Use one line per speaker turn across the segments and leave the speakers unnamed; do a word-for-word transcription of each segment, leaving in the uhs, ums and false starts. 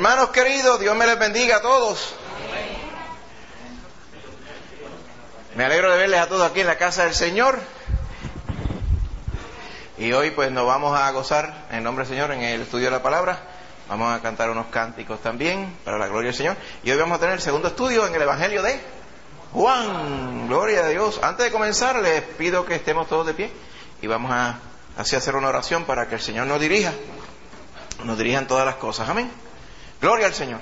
Hermanos queridos, Dios me les bendiga a todos. Me alegro de verles a todos aquí en la casa del Señor. Y hoy pues nos vamos a gozar en nombre del Señor en el estudio de la palabra. Vamos a cantar unos cánticos también para la gloria del Señor. Y hoy vamos a tener el segundo estudio en el Evangelio de Juan. Gloria a Dios. Antes de comenzar les pido que estemos todos de pie y vamos a así hacer una oración para que el Señor nos dirija. Nos dirija en todas las cosas. Amén. Gloria al Señor.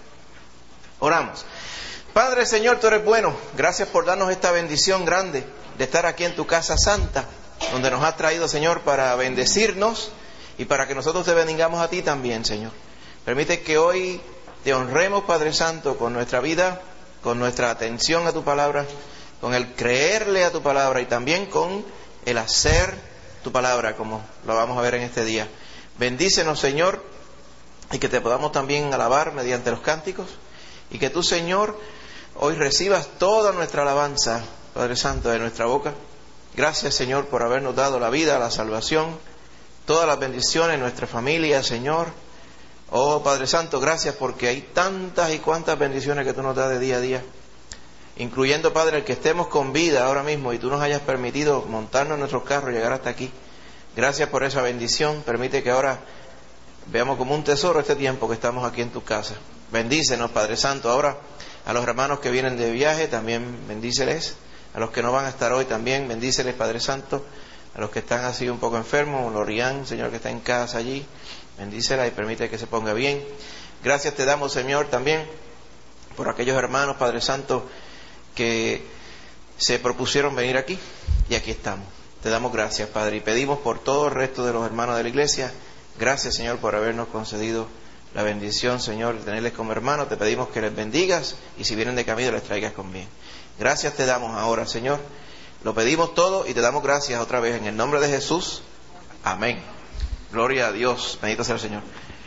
Oramos. Padre, Señor, tú eres bueno. Gracias por darnos esta bendición grande de estar aquí en tu casa santa, donde nos has traído, Señor, para bendecirnos y para que nosotros te bendigamos a ti también, Señor. Permite que hoy te honremos, Padre Santo, con nuestra vida, con nuestra atención a tu palabra, con el creerle a tu palabra y también con el hacer tu palabra, como lo vamos a ver en este día. Bendícenos, Señor, y que te podamos también alabar mediante los cánticos, y que tú, Señor, hoy recibas toda nuestra alabanza, Padre Santo, de nuestra boca. Gracias, Señor, por habernos dado la vida, la salvación, todas las bendiciones en nuestra familia, Señor. Oh, Padre Santo, gracias porque hay tantas y cuantas bendiciones que tú nos das de día a día, incluyendo, Padre, el que estemos con vida ahora mismo y tú nos hayas permitido montarnos en nuestros carros y llegar hasta aquí. Gracias por esa bendición. Permite que ahora veamos como un tesoro este tiempo que estamos aquí en tu casa. Bendícenos, Padre Santo. Ahora a los hermanos que vienen de viaje también bendíceles. A los que no van a estar hoy también bendíceles, Padre Santo. A los que están así un poco enfermos, Lorian, Señor, que está en casa allí, bendícela y permite que se ponga bien. Gracias te damos, Señor, también por aquellos hermanos, Padre Santo, que se propusieron venir aquí y aquí estamos. Te damos gracias, Padre, y pedimos por todo el resto de los hermanos de la iglesia. Gracias, Señor, por habernos concedido la bendición, Señor, de tenerles como hermanos. Te pedimos que les bendigas y si vienen de camino les traigas con bien. Gracias te damos ahora, Señor. Lo pedimos todo y te damos gracias otra vez en el nombre de Jesús. Amén. Gloria a Dios. Bendito sea el Señor.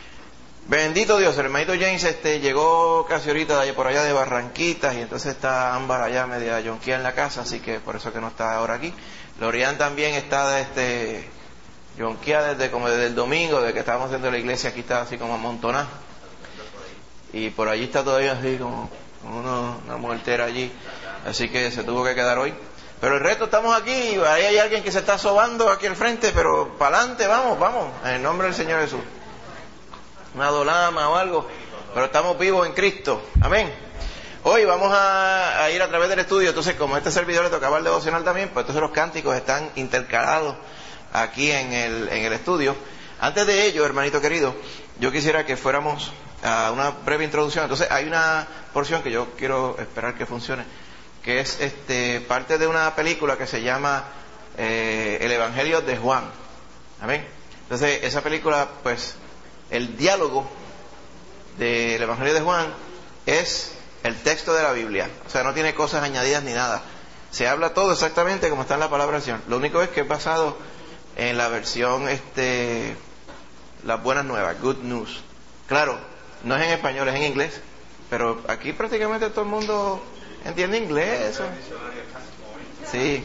Bendito Dios. El hermanito James este, llegó casi ahorita de allá, por allá de Barranquitas, y entonces está Ámbar allá media yonquía en la casa, así que por eso que no está ahora aquí. Lorian también está este, yonquía desde como desde el domingo, desde que estábamos haciendo la iglesia, aquí está así como amontonada. Y por allí está todavía así como, como una, una muertera allí, así que se tuvo que quedar hoy. Pero el resto estamos aquí, y ahí hay alguien que se está sobando aquí al frente, pero para adelante, vamos, vamos, en el nombre del Señor Jesús. Una dolama o algo, pero estamos vivos en Cristo. Amén. Hoy vamos a, a ir a través del estudio. Entonces, como este servidor le tocaba el devocional también, pues entonces los cánticos están intercalados aquí en el, en el estudio. Antes de ello, hermanito querido, yo quisiera que fuéramos a una breve introducción. Entonces, hay una porción que yo quiero esperar que funcione, que es este parte de una película que se llama eh, El Evangelio de Juan. Amén. Entonces, esa película, pues, el diálogo del Evangelio de Juan es el texto de la Biblia. O sea, no tiene cosas añadidas ni nada. Se habla todo exactamente como está en la palabra del Señor. Lo único es que es basado en la versión, este, las buenas nuevas, Good News. Claro, no es en español, es en inglés. Pero aquí prácticamente todo el mundo entiende inglés. Eso. Sí.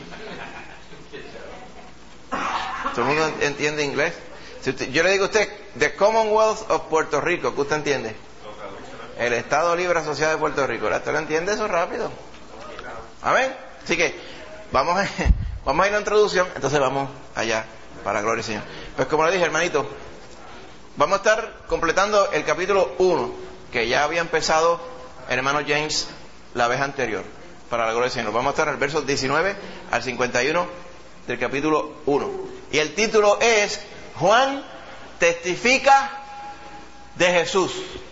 Todo el mundo entiende inglés. Si usted, yo le digo a usted, The Commonwealth of Puerto Rico, ¿qué usted entiende? El Estado Libre Asociado de Puerto Rico. ¿Usted lo entiende eso rápido? Amén. Así que vamos a, vamos a ir a la introducción, entonces vamos allá, para la gloria del Señor. Pues como le dije, hermanito, vamos a estar completando el capítulo uno, que ya había empezado el hermano James la vez anterior, para la gloria del Señor. Vamos a estar en el verso diecinueve al cincuenta y uno del capítulo uno. Y el título es Juan testifica de Jesús.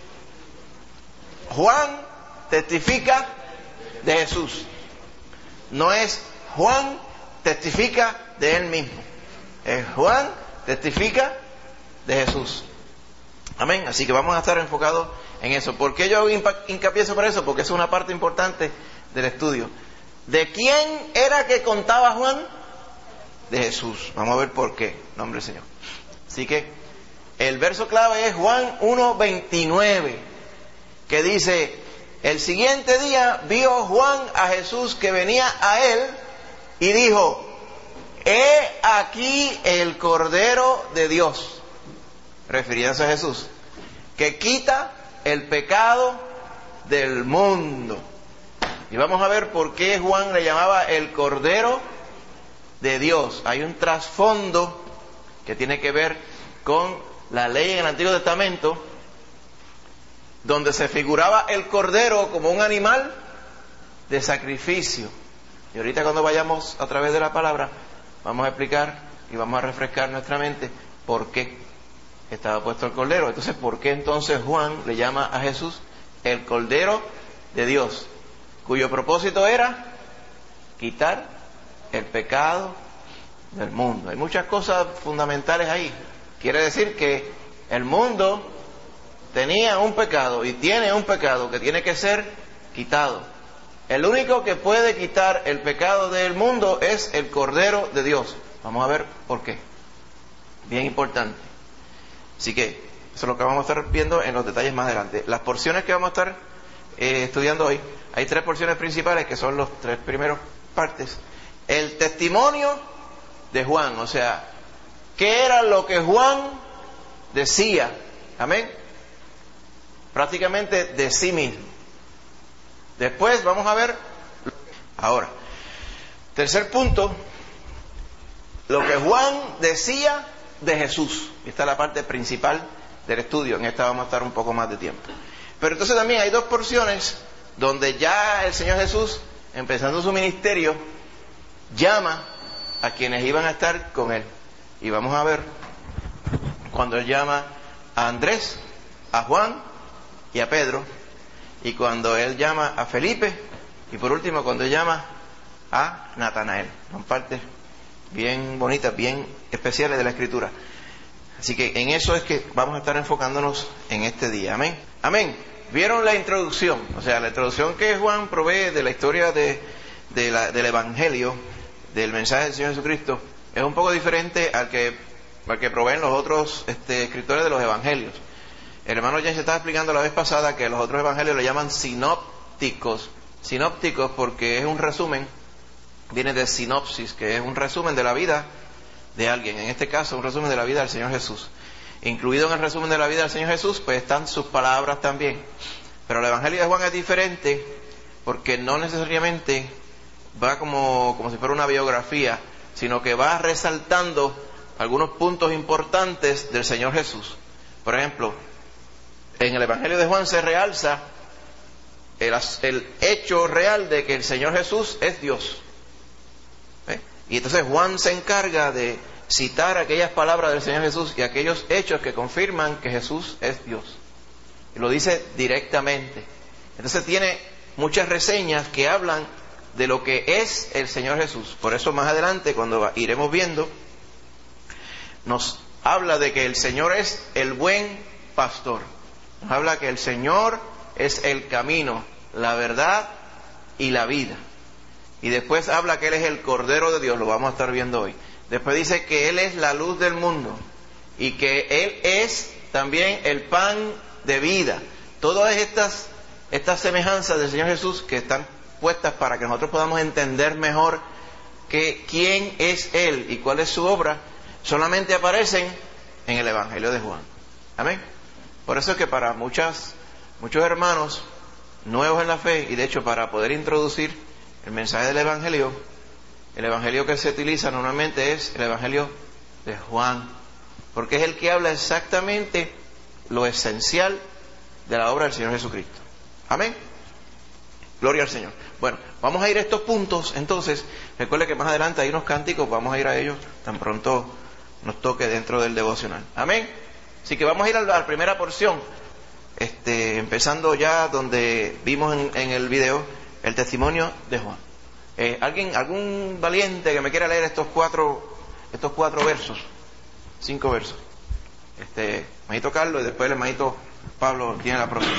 Juan testifica de Jesús. No es Juan testifica de él mismo. Es Juan testifica de Jesús. Amén. Así que vamos a estar enfocados en eso. ¿Por qué yo hago hincapié sobre eso? Porque es una parte importante del estudio. ¿De quién era que contaba Juan? De Jesús. Vamos a ver por qué. Nombre del Señor. Así que el verso clave es Juan uno veintinueve, que dice: el siguiente día vio Juan a Jesús que venía a él y dijo: he aquí el Cordero de Dios, refiriéndose a Jesús, que quita el pecado del mundo. Y vamos a ver por qué Juan le llamaba el Cordero de Dios. Hay un trasfondo que tiene que ver con la ley en el Antiguo Testamento, donde se figuraba el cordero como un animal de sacrificio. Y ahorita cuando vayamos a través de la palabra, vamos a explicar y vamos a refrescar nuestra mente por qué estaba puesto el cordero. Entonces, ¿por qué entonces Juan le llama a Jesús el Cordero de Dios? Cuyo propósito era quitar el pecado del mundo. Hay muchas cosas fundamentales ahí. Quiere decir que el mundo tenía un pecado y tiene un pecado que tiene que ser quitado. El único que puede quitar el pecado del mundo es el Cordero de Dios. Vamos a ver por qué. Bien importante. Así que eso es lo que vamos a estar viendo en los detalles más adelante. Las porciones que vamos a estar eh, estudiando hoy, hay tres porciones principales que son los tres primeros partes. El testimonio de Juan, o sea, ¿qué era lo que Juan decía? Amén. Prácticamente de sí mismo. Después vamos a ver, ahora, tercer punto, lo que Juan decía de Jesús. Esta es la parte principal del estudio. En esta vamos a estar un poco más de tiempo. Pero entonces también hay dos porciones donde ya el Señor Jesús, empezando su ministerio, llama a quienes iban a estar con él. Y vamos a ver cuando él llama a Andrés, a Juan y a Pedro, y cuando él llama a Felipe, y por último cuando él llama a Natanael. Son partes bien bonitas, bien especiales de la Escritura. Así que en eso es que vamos a estar enfocándonos en este día. Amén. Amén. ¿Vieron la introducción? O sea, la introducción que Juan provee de la historia de, de la, del Evangelio, del mensaje del Señor Jesucristo, es un poco diferente al que, al que proveen los otros este, escritores de los Evangelios. El hermano James estaba explicando la vez pasada que los otros Evangelios le llaman sinópticos. Sinópticos porque es un resumen, viene de sinopsis, que es un resumen de la vida de alguien. En este caso, un resumen de la vida del Señor Jesús. Incluido en el resumen de la vida del Señor Jesús, pues están sus palabras también. Pero el Evangelio de Juan es diferente porque no necesariamente va como, como si fuera una biografía, sino que va resaltando algunos puntos importantes del Señor Jesús. Por ejemplo, en el Evangelio de Juan se realza el, el hecho real de que el Señor Jesús es Dios. ¿Eh? Y entonces Juan se encarga de citar aquellas palabras del Señor Jesús y aquellos hechos que confirman que Jesús es Dios. Y lo dice directamente. Entonces tiene muchas reseñas que hablan de lo que es el Señor Jesús. Por eso más adelante, cuando iremos viendo, nos habla de que el Señor es el buen pastor. Nos habla que el Señor es el camino, la verdad y la vida. Y después habla que Él es el Cordero de Dios, lo vamos a estar viendo hoy. Después dice que Él es la luz del mundo y que Él es también el pan de vida. Todas estas, estas semejanzas del Señor Jesús que están puestas para que nosotros podamos entender mejor que quién es Él y cuál es su obra, solamente aparecen en el Evangelio de Juan. Amén. Por eso es que para muchas, muchos hermanos nuevos en la fe, y de hecho para poder introducir el mensaje del Evangelio, el Evangelio que se utiliza normalmente es el Evangelio de Juan, porque es el que habla exactamente lo esencial de la obra del Señor Jesucristo. Amén. Gloria al Señor. Bueno, vamos a ir a estos puntos. Entonces, recuerde que más adelante hay unos cánticos, vamos a ir a ellos tan pronto nos toque dentro del devocional. Amén. Así que vamos a ir a la primera porción, este, empezando ya donde vimos en, en el video el testimonio de Juan. Eh, ¿Alguien, algún valiente que me quiera leer estos cuatro, estos cuatro versos, cinco versos? Este, hermanito Carlos y después el hermanito Pablo tiene la próxima.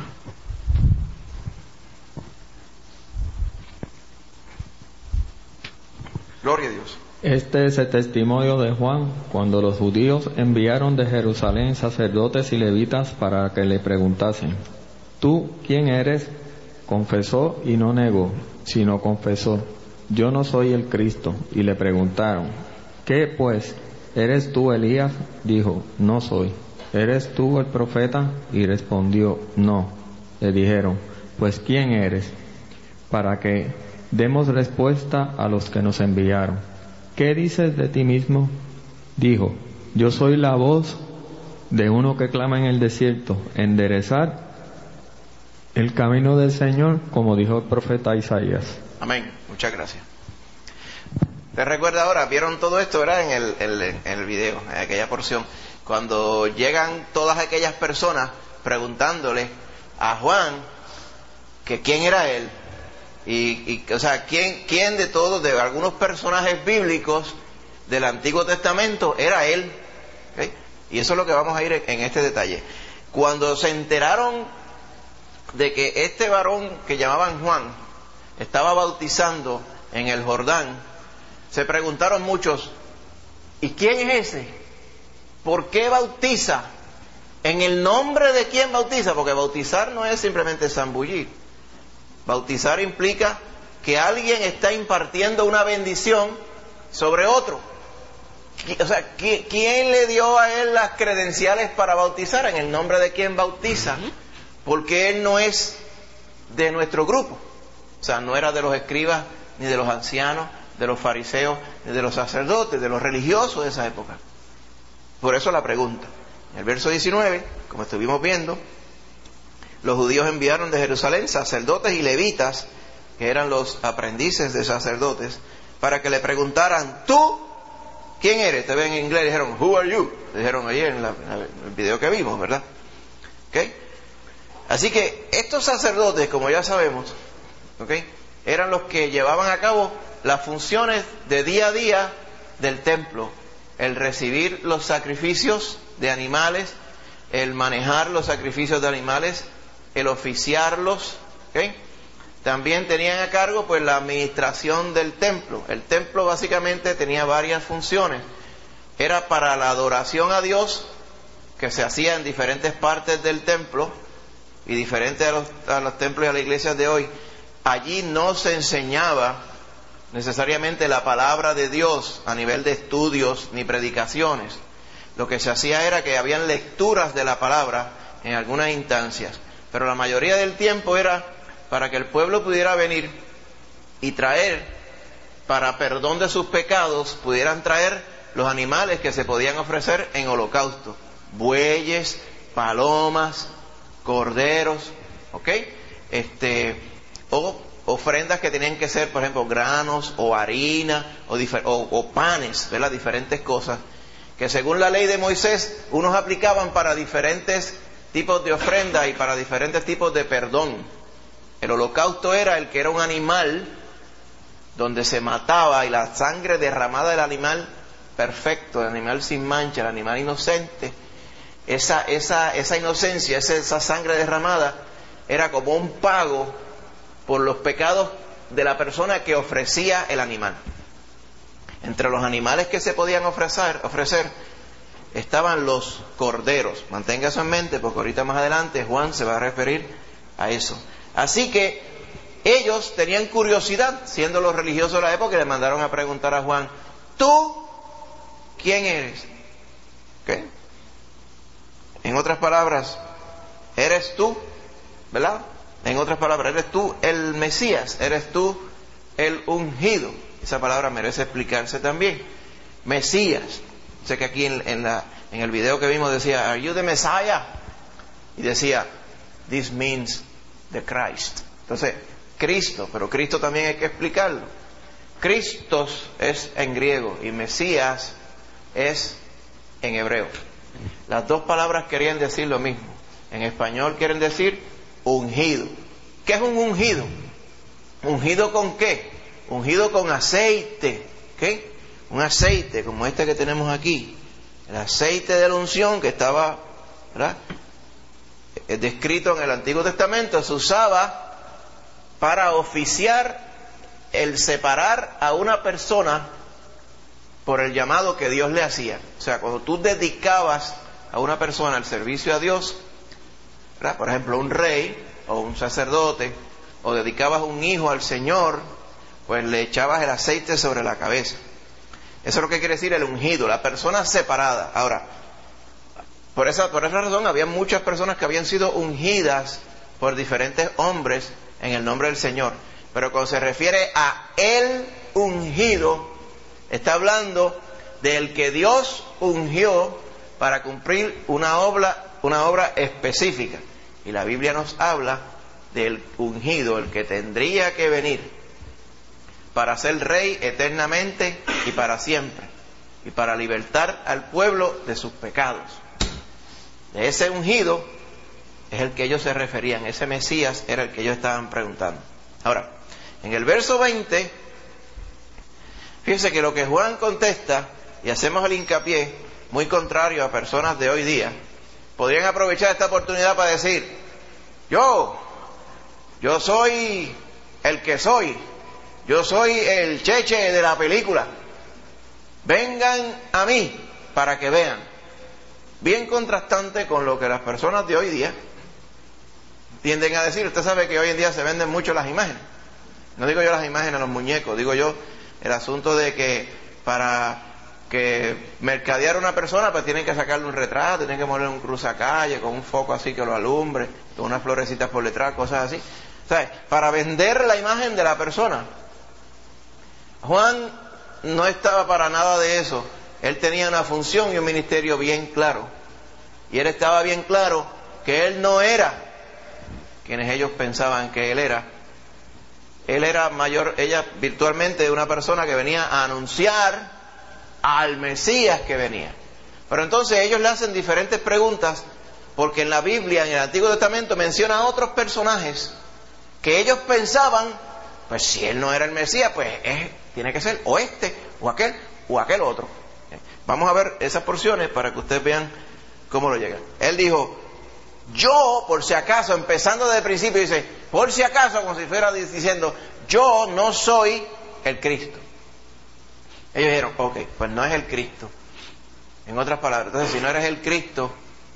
Gloria a Dios.
Este es el testimonio de Juan cuando los judíos enviaron de Jerusalén sacerdotes y levitas para que le preguntasen: ¿tú quién eres? Confesó y no negó, sino confesó: yo no soy el Cristo. Y le preguntaron: ¿qué pues? ¿Eres tú Elías? Dijo: no soy. ¿eres tú el profeta? Y respondió, no. Le dijeron, pues ¿quién eres? Para que demos respuesta a los que nos enviaron. ¿Qué dices de ti mismo? Dijo, yo soy la voz de uno que clama en el desierto, enderezad el camino del Señor, como dijo el profeta Isaías.
Amén. Muchas gracias. ¿Te recuerda ahora? ¿Vieron todo esto, verdad? En el, el, en el video, en aquella porción. Cuando llegan todas aquellas personas preguntándole a Juan que quién era él. Y, y o sea, ¿quién, quién de todos, de algunos personajes bíblicos del Antiguo Testamento era él? ¿Okay? Y eso es lo que vamos a ir en este detalle. Cuando se enteraron de que este varón que llamaban Juan estaba bautizando en el Jordán, se preguntaron muchos, ¿y quién es ese? ¿Por qué bautiza? ¿En el nombre de quién bautiza? Porque bautizar no es simplemente zambullir. Bautizar implica que alguien está impartiendo una bendición sobre otro. O sea, ¿quién le dio a él las credenciales para bautizar? ¿En el nombre de quién bautiza? Porque él no es de nuestro grupo. O sea, no era de los escribas, ni de los ancianos, de los fariseos, ni de los sacerdotes, de los religiosos de esa época. Por eso la pregunta. En el verso diecinueve, como estuvimos viendo, los judíos enviaron de Jerusalén sacerdotes y levitas, que eran los aprendices de sacerdotes, para que le preguntaran, ¿tú quién eres? Te ven en inglés, dijeron, who are you? Te dijeron ayer en, la, en el video que vimos, ¿verdad? ¿Okay? Así que estos sacerdotes, como ya sabemos, ¿okay?, eran los que llevaban a cabo las funciones de día a día del templo, el recibir los sacrificios de animales, el manejar los sacrificios de animales, el oficiarlos, ¿okay? También tenían a cargo pues la administración del templo. El templo básicamente tenía varias funciones. Era para la adoración a Dios, que se hacía en diferentes partes del templo, y diferente a los, a los templos y a las iglesias de hoy. Allí no se enseñaba necesariamente la palabra de Dios a nivel de estudios ni predicaciones. Lo que se hacía era que habían lecturas de la palabra en algunas instancias, pero la mayoría del tiempo era para que el pueblo pudiera venir y traer, para perdón de sus pecados, pudieran traer los animales que se podían ofrecer en holocausto: bueyes, palomas, corderos, ¿ok? Este, o ofrendas que tenían que ser, por ejemplo, granos o harina o, difer- o, o panes, ¿verdad? Diferentes cosas que según la ley de Moisés unos aplicaban para diferentes tipos de ofrendas y para diferentes tipos de perdón. El holocausto era el que era un animal donde se mataba y la sangre derramada del animal perfecto, el animal sin mancha, el animal inocente, esa, esa, esa inocencia, esa, esa sangre derramada era como un pago por los pecados de la persona que ofrecía el animal. Entre los animales que se podían ofrecer, ofrecer estaban los corderos. Mantenga eso en mente porque ahorita más adelante Juan se va a referir a eso. Así que ellos tenían curiosidad, siendo los religiosos de la época, y le mandaron a preguntar a Juan, ¿tú quién eres? ¿Qué? En otras palabras, ¿eres tú? ¿Verdad? En otras palabras, ¿eres tú el Mesías? ¿Eres tú el ungido? Esa palabra merece explicarse también. Mesías. Sé que aquí en, en, la, en el video que vimos decía, ¿Are you the Messiah? Y decía, this means the Christ. Entonces, Cristo, pero Cristo también hay que explicarlo. Christos es en griego y Mesías es en hebreo. Las dos palabras querían decir lo mismo. En español quieren decir ungido. ¿Qué es un ungido? ¿Ungido con qué? Ungido con aceite. ¿Qué? Un aceite como este que tenemos aquí. El aceite de la unción que estaba, ¿verdad?, descrito en el Antiguo Testamento, se usaba para oficiar el separar a una persona por el llamado que Dios le hacía. O sea, cuando tú dedicabas a una persona al servicio a Dios, ¿verdad?, por ejemplo, un rey o un sacerdote, o dedicabas un hijo al Señor, pues le echabas el aceite sobre la cabeza. Eso es lo que quiere decir el ungido, la persona separada. Ahora, por esa, por esa razón había muchas personas que habían sido ungidas por diferentes hombres en el nombre del Señor. Pero cuando se refiere a el ungido, está hablando del que Dios ungió para cumplir una obra, una obra específica. Y la Biblia nos habla del ungido, el que tendría que venir para ser rey eternamente y para siempre, y para libertar al pueblo de sus pecados. De ese ungido es el que ellos se referían, ese Mesías era el que ellos estaban preguntando. Ahora, en el verso veinte, fíjense que lo que Juan contesta, y hacemos el hincapié, muy contrario a personas de hoy día, podrían aprovechar esta oportunidad para decir, yo, yo soy el que soy, yo soy el cheche de la película, vengan a mí para que vean. Bien contrastante con lo que las personas de hoy día tienden a decir. Usted sabe que hoy en día se venden mucho las imágenes. No digo yo las imágenes, los muñecos, digo yo el asunto de que para que mercadear a una persona pues tienen que sacarle un retrato, tienen que ponerle un cruzacalle con un foco así que lo alumbre, con unas florecitas por detrás, cosas así. ¿Sabes? Para vender la imagen de la persona. Juan no estaba para nada de eso. Él tenía una función y un ministerio bien claro. Y él estaba bien claro que él no era quienes ellos pensaban que él era. Él era mayor, ella virtualmente una persona que venía a anunciar al Mesías que venía. Pero entonces ellos le hacen diferentes preguntas, porque en la Biblia, en el Antiguo Testamento, menciona a otros personajes que ellos pensaban, pues si él no era el Mesías, pues es, tiene que ser o este, o aquel, o aquel otro. Vamos a ver esas porciones para que ustedes vean cómo lo llegan. Él dijo, yo, por si acaso, empezando desde el principio, dice, por si acaso, como si fuera diciendo, yo no soy el Cristo. Ellos dijeron, ok, pues no es el Cristo. En otras palabras, entonces si no eres el Cristo,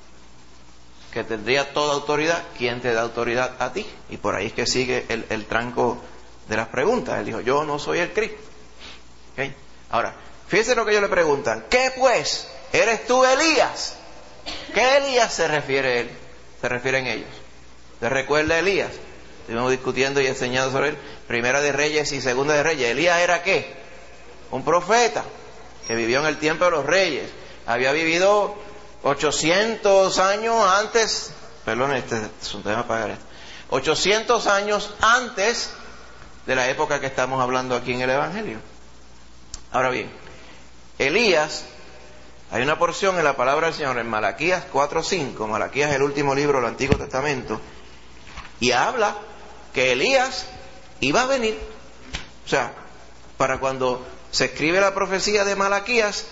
que tendría toda autoridad, ¿quién te da autoridad a ti? Y por ahí es que sigue el, el tranco de las preguntas. Él dijo, yo no soy el Cristo. ¿Okay? Ahora, fíjense lo que ellos le preguntan. ¿Qué pues? ¿Eres tú Elías? ¿Qué Elías se refiere él? Se refieren ellos. ¿Se recuerda Elías? Estuvimos discutiendo y enseñando sobre él. Primera de Reyes y Segunda de Reyes. ¿Elías era qué? Un profeta que vivió en el tiempo de los reyes. Había vivido ochocientos años antes, perdón, este es un tema para esto, ochocientos años antes de la época que estamos hablando aquí en el Evangelio. Ahora bien, Elías, hay una porción en la palabra del Señor en Malaquías cuatro cinco, Malaquías es el último libro del Antiguo Testamento, y habla que Elías iba a venir. O sea, para cuando se escribe la profecía de Malaquías,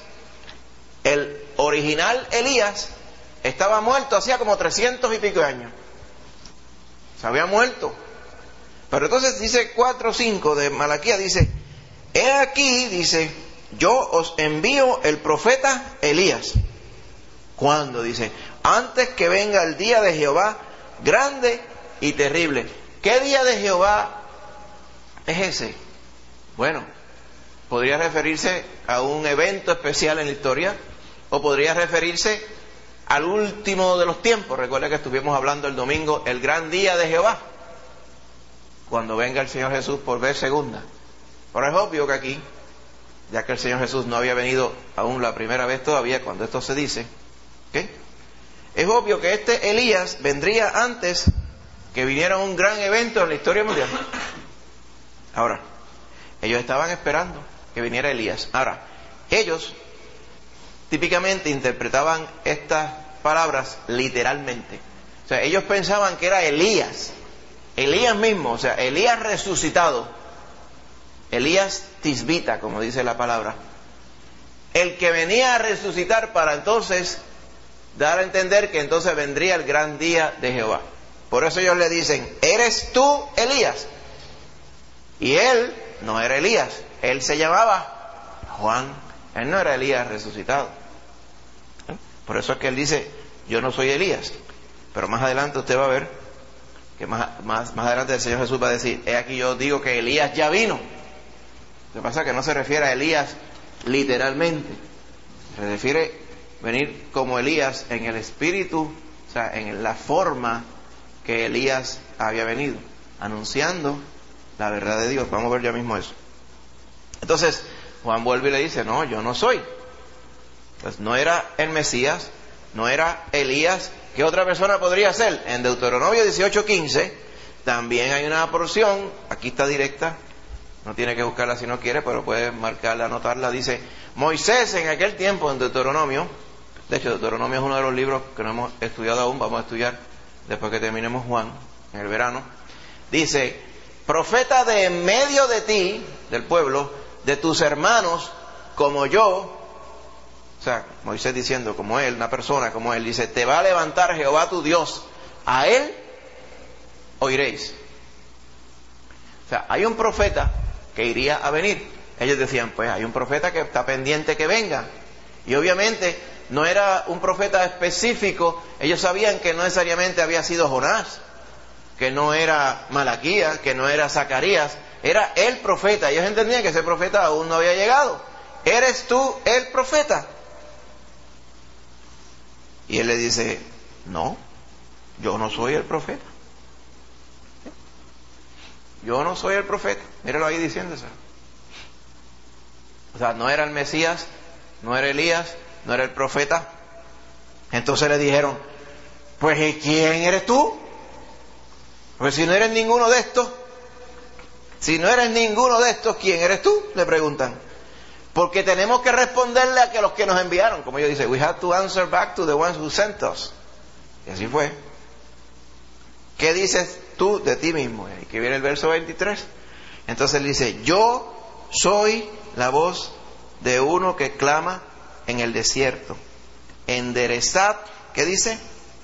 el original Elías estaba muerto hacía como trescientos y pico de años. Se había muerto. Pero entonces dice cuatro cinco de Malaquías, dice, he aquí, dice, yo os envío el profeta Elías. ¿Cuándo? Dice, antes que venga el día de Jehová grande y terrible. ¿Qué día de Jehová es ese? Bueno, podría referirse a un evento especial en la historia, o podría referirse al último de los tiempos. Recuerda que estuvimos hablando el domingo, el gran día de Jehová, cuando venga el Señor Jesús por vez segunda. Pero es obvio que aquí, ya que el Señor Jesús no había venido aún la primera vez todavía, cuando esto se dice, ¿okay? Es obvio que este Elías vendría antes que viniera un gran evento en la historia mundial. Ahora, ellos estaban esperando que viniera Elías. Ahora, ellos típicamente interpretaban estas palabras literalmente. O sea, ellos pensaban que era Elías, Elías mismo, o sea, Elías resucitado, Elías tisbita, como dice la palabra, el que venía a resucitar para entonces dar a entender que entonces vendría el gran día de Jehová. Por eso ellos le dicen, ¿eres tú Elías? Y él no era Elías, él se llamaba Juan, él no era Elías resucitado. Por eso es que él dice, yo no soy Elías. Pero más adelante usted va a ver que más, más, más adelante el Señor Jesús va a decir, he aquí yo digo que Elías ya vino. Lo que pasa es que no se refiere a Elías literalmente, se refiere venir como Elías en el espíritu, o sea, en la forma que Elías había venido, anunciando la verdad de Dios. Vamos a ver ya mismo eso. Entonces, Juan vuelve y le dice, no, yo no soy. Pues no era el Mesías, no era Elías. ¿Qué otra persona podría ser? En Deuteronomio dieciocho quince también hay una porción, aquí está directa, no tiene que buscarla si no quiere, pero puede marcarla, anotarla. Dice, Moisés en aquel tiempo en Deuteronomio, de hecho Deuteronomio es uno de los libros que no hemos estudiado aún, vamos a estudiar después que terminemos Juan, en el verano. Dice, profeta de en medio de ti, del pueblo, de tus hermanos, como yo. O sea, Moisés diciendo, como él, una persona como él, dice, te va a levantar Jehová tu Dios, a él oiréis. O sea, hay un profeta que iría a venir. Ellos decían, pues hay un profeta que está pendiente que venga. Y obviamente no era un profeta específico. Ellos sabían que no necesariamente había sido Jonás, que no era Malaquías, que no era Zacarías. Era el profeta. Ellos entendían que ese profeta aún no había llegado. ¿Eres tú el profeta? Y él le dice, no, yo no soy el profeta. Yo no soy el profeta. Míralo ahí diciéndose. O sea, no era el Mesías, no era Elías, no era el profeta. Entonces le dijeron, pues ¿y quién eres tú? Pues si no eres ninguno de estos, si no eres ninguno de estos, ¿quién eres tú? Le preguntan. Porque tenemos que responderle a que los que nos enviaron, como ellos dicen, we have to answer back to the ones who sent us. Y así fue. ¿Qué dices tú de ti mismo? Y que viene el verso veintitrés. Entonces él dice, yo soy la voz de uno que clama en el desierto. Enderezad, ¿qué dice?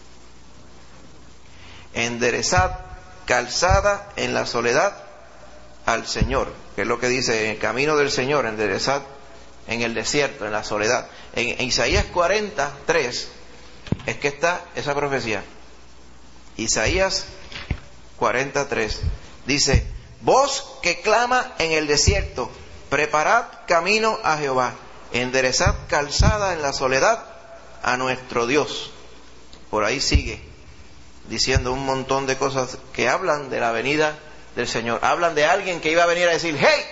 Enderezad calzada en la soledad al Señor, que es lo que dice, en el camino del Señor, enderezad en el desierto, en la soledad. En, en Isaías cuarenta, tres es que está esa profecía. Isaías cuarenta, tres dice, voz que clama en el desierto, preparad camino a Jehová, enderezad calzada en la soledad a nuestro Dios. Por ahí sigue diciendo un montón de cosas que hablan de la venida del Señor. Hablan de alguien que iba a venir a decir, hey,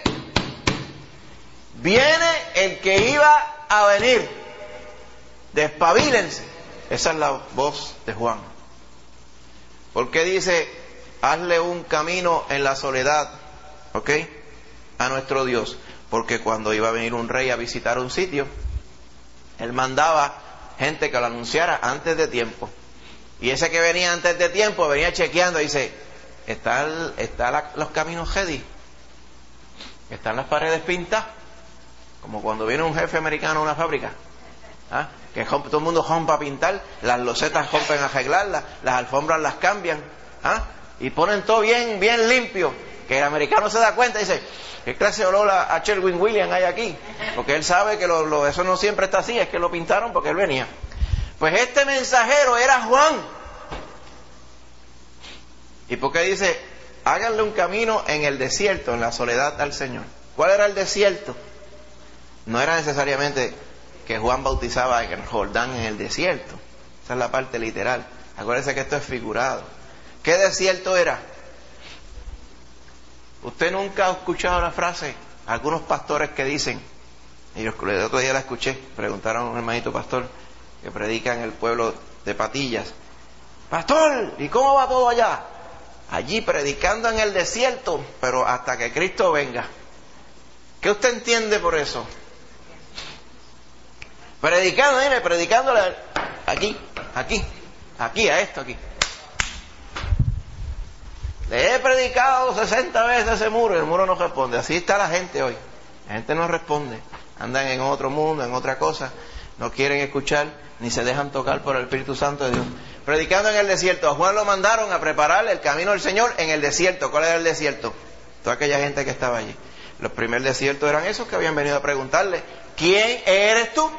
viene el que iba a venir, despabilense. Esa es la voz de Juan. ¿Por qué dice, hazle un camino en la soledad, ok, a nuestro Dios? Porque cuando iba a venir un rey a visitar un sitio, él mandaba gente que lo anunciara antes de tiempo. Y ese que venía antes de tiempo venía chequeando y dice, ¿están está la, los caminos ready? ¿Están las paredes pintadas? Como cuando viene un jefe americano a una fábrica, ¿ah? Que todo el mundo rompa a pintar, las losetas rompen a arreglarlas, las alfombras las cambian, ¿ah? Y ponen todo bien, bien limpio, que el americano se da cuenta y dice, ¿qué clase de olor a, a Sherwin Williams hay aquí? Porque él sabe que lo, lo, eso no siempre está así, es que lo pintaron porque él venía. Pues este mensajero era Juan. ¿Y por qué dice, háganle un camino en el desierto, en la soledad al Señor? ¿Cuál era el desierto? No era necesariamente que Juan bautizaba en el Jordán, en el desierto. Esa es la parte literal. Acuérdense que esto es figurado. ¿Qué desierto era? Usted nunca ha escuchado la frase, algunos pastores que dicen, y el otro día la escuché, preguntaron a un hermanito pastor que predica en el pueblo de Patillas, pastor, ¿y cómo va todo allá? Allí predicando en el desierto, pero hasta que Cristo venga. ¿Qué usted entiende por eso? Predicando, mire, predicándole aquí, aquí, aquí, a esto aquí. Le he predicado sesenta veces ese muro y el muro no responde. Así está la gente hoy. La gente no responde. Andan en otro mundo, en otra cosa. No quieren escuchar ni se dejan tocar por el Espíritu Santo de Dios. Predicando en el desierto. A Juan lo mandaron a preparar el camino del Señor en el desierto. ¿Cuál era el desierto? Toda aquella gente que estaba allí. Los primeros desiertos eran esos que habían venido a preguntarle, ¿quién eres tú?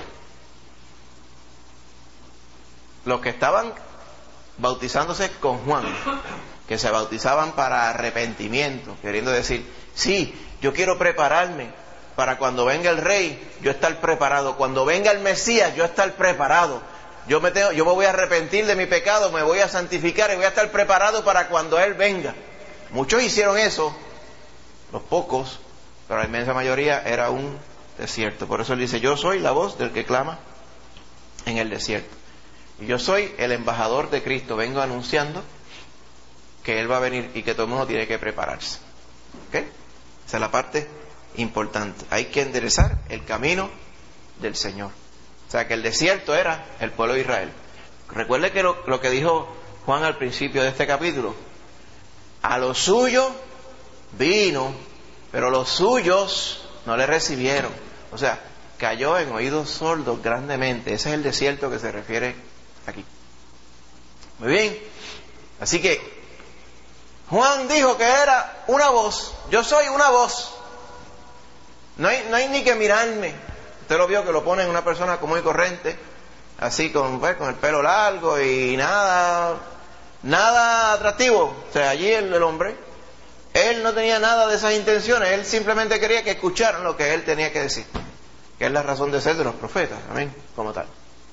Los que estaban bautizándose con Juan, que se bautizaban para arrepentimiento, queriendo decir, sí, yo quiero prepararme para cuando venga el rey, yo estar preparado. Cuando venga el Mesías, yo estar preparado. Yo me, tengo, yo me voy a arrepentir de mi pecado, me voy a santificar y voy a estar preparado para cuando Él venga. Muchos hicieron eso, los pocos, pero la inmensa mayoría era un desierto. Por eso Él dice, yo soy la voz del que clama en el desierto. Y yo soy el embajador de Cristo, vengo anunciando que Él va a venir y que todo el mundo tiene que prepararse. ¿Ok? Esa es la parte importante. Hay que enderezar el camino del Señor. O sea que el desierto era el pueblo de Israel. Recuerde que lo, lo que dijo Juan al principio de este capítulo. A los suyos vino, pero los suyos no le recibieron. O sea, cayó en oídos sordos grandemente. Ese es el desierto que se refiere aquí. Muy bien. Así que Juan dijo que era una voz. Yo soy una voz. No hay, no hay ni que mirarme. Usted lo vio que lo ponen una persona común y corriente, así con, pues, con el pelo largo y nada, nada atractivo. O sea, allí el, el hombre, él no tenía nada de esas intenciones, él simplemente quería que escucharan lo que él tenía que decir, que es la razón de ser de los profetas, amén, como tal.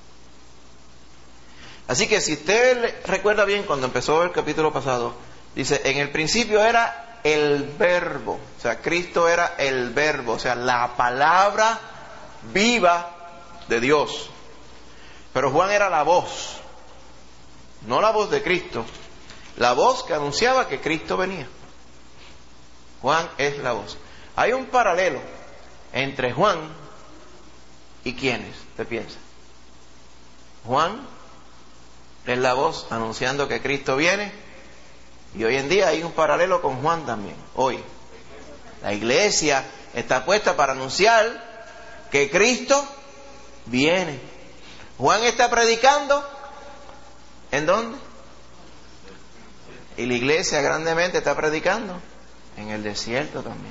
Así que si usted recuerda bien, cuando empezó el capítulo pasado, dice, en el principio era el verbo, o sea, Cristo era el verbo, o sea, la palabra viva de Dios. Pero Juan era la voz, no la voz de Cristo, la voz que anunciaba que Cristo venía. Juan es la voz. Hay un paralelo entre Juan y quiénes, ¿te piensa? Juan es la voz anunciando que Cristo viene, y hoy en día hay un paralelo con Juan también. Hoy la iglesia está puesta para anunciar que Cristo viene. Juan está predicando, ¿en dónde? Y la iglesia grandemente está predicando en el desierto también.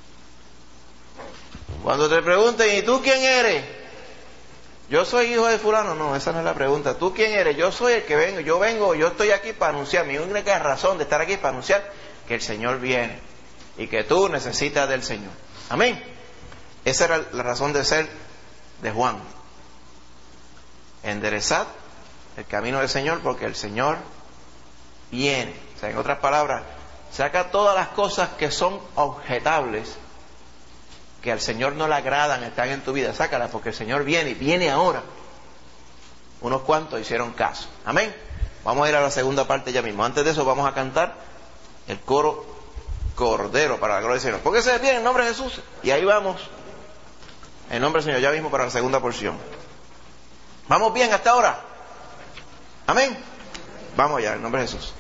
Cuando te pregunten, ¿y tú quién eres? Yo soy hijo de fulano. No, esa no es la pregunta. ¿Tú quién eres? Yo soy el que vengo. Yo vengo, yo estoy aquí para anunciar. Mi única razón de estar aquí es para anunciar que el Señor viene y que tú necesitas del Señor. Amén. Esa era la razón de ser de Juan. Enderezad el camino del Señor porque el Señor viene. O sea, en otras palabras, saca todas las cosas que son objetables, que al Señor no le agradan, están en tu vida, sácalas porque el Señor viene y viene ahora. Unos cuantos hicieron caso. Amén. Vamos a ir a la segunda parte ya mismo. Antes de eso vamos a cantar el coro Cordero para la gloria del Señor. Póngase de pie en nombre de Jesús. Y ahí vamos. En nombre del Señor, ya mismo para la segunda porción. ¿Vamos bien hasta ahora? Amén. Vamos allá, en nombre de Jesús.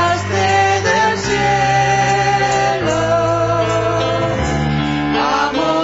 Amor.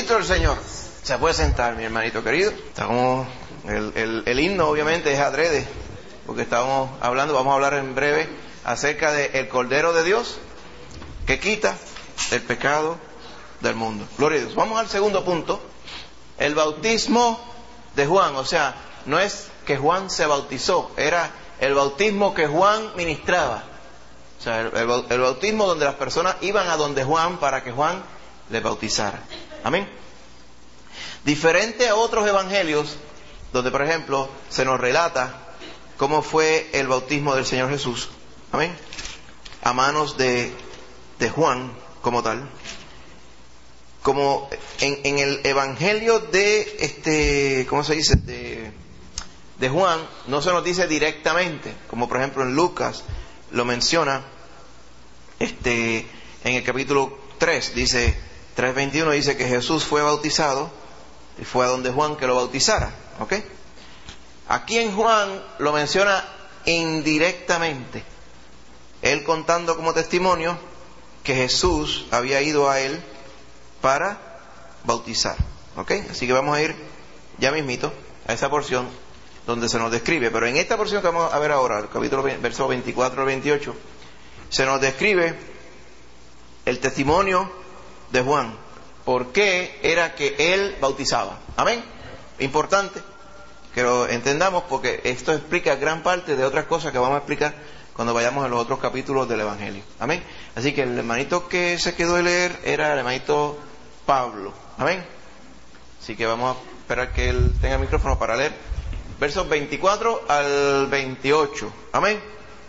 Bendito el Señor. Se puede sentar, mi hermanito querido. Estamos, el, el, el himno obviamente es adrede, porque estamos hablando, vamos a hablar en breve acerca del Cordero de Dios que quita el pecado del mundo. Gloria a Dios. Vamos al segundo punto. El bautismo de Juan, o sea, no es que Juan se bautizó, era el bautismo que Juan ministraba. O sea, el, el, el bautismo donde las personas iban a donde Juan para que Juan les bautizara. Amén. Diferente a otros evangelios, donde por ejemplo se nos relata cómo fue el bautismo del Señor Jesús. Amén. A manos de, de Juan como tal. Como en, en el evangelio de este, ¿cómo se dice? De, de Juan, no se nos dice directamente, como por ejemplo en Lucas lo menciona, este, en el capítulo tres, dice, tres veintiuno dice que Jesús fue bautizado y fue a donde Juan que lo bautizara, ¿ok? Aquí en Juan lo menciona indirectamente, él contando como testimonio que Jesús había ido a él para bautizar, ¿ok? Así que vamos a ir ya mismito a esa porción donde se nos describe, pero en esta porción que vamos a ver ahora, el capítulo verso veinticuatro al veintiocho, se nos describe el testimonio de Juan, por qué era que él bautizaba. Amén. Importante que lo entendamos, porque esto explica gran parte de otras cosas que vamos a explicar cuando vayamos a los otros capítulos del Evangelio. Amén. Así que el hermanito que se quedó de leer era el hermanito Pablo. Amén. Así que vamos a esperar que él tenga el micrófono para leer versos veinticuatro al veintiocho. Amén.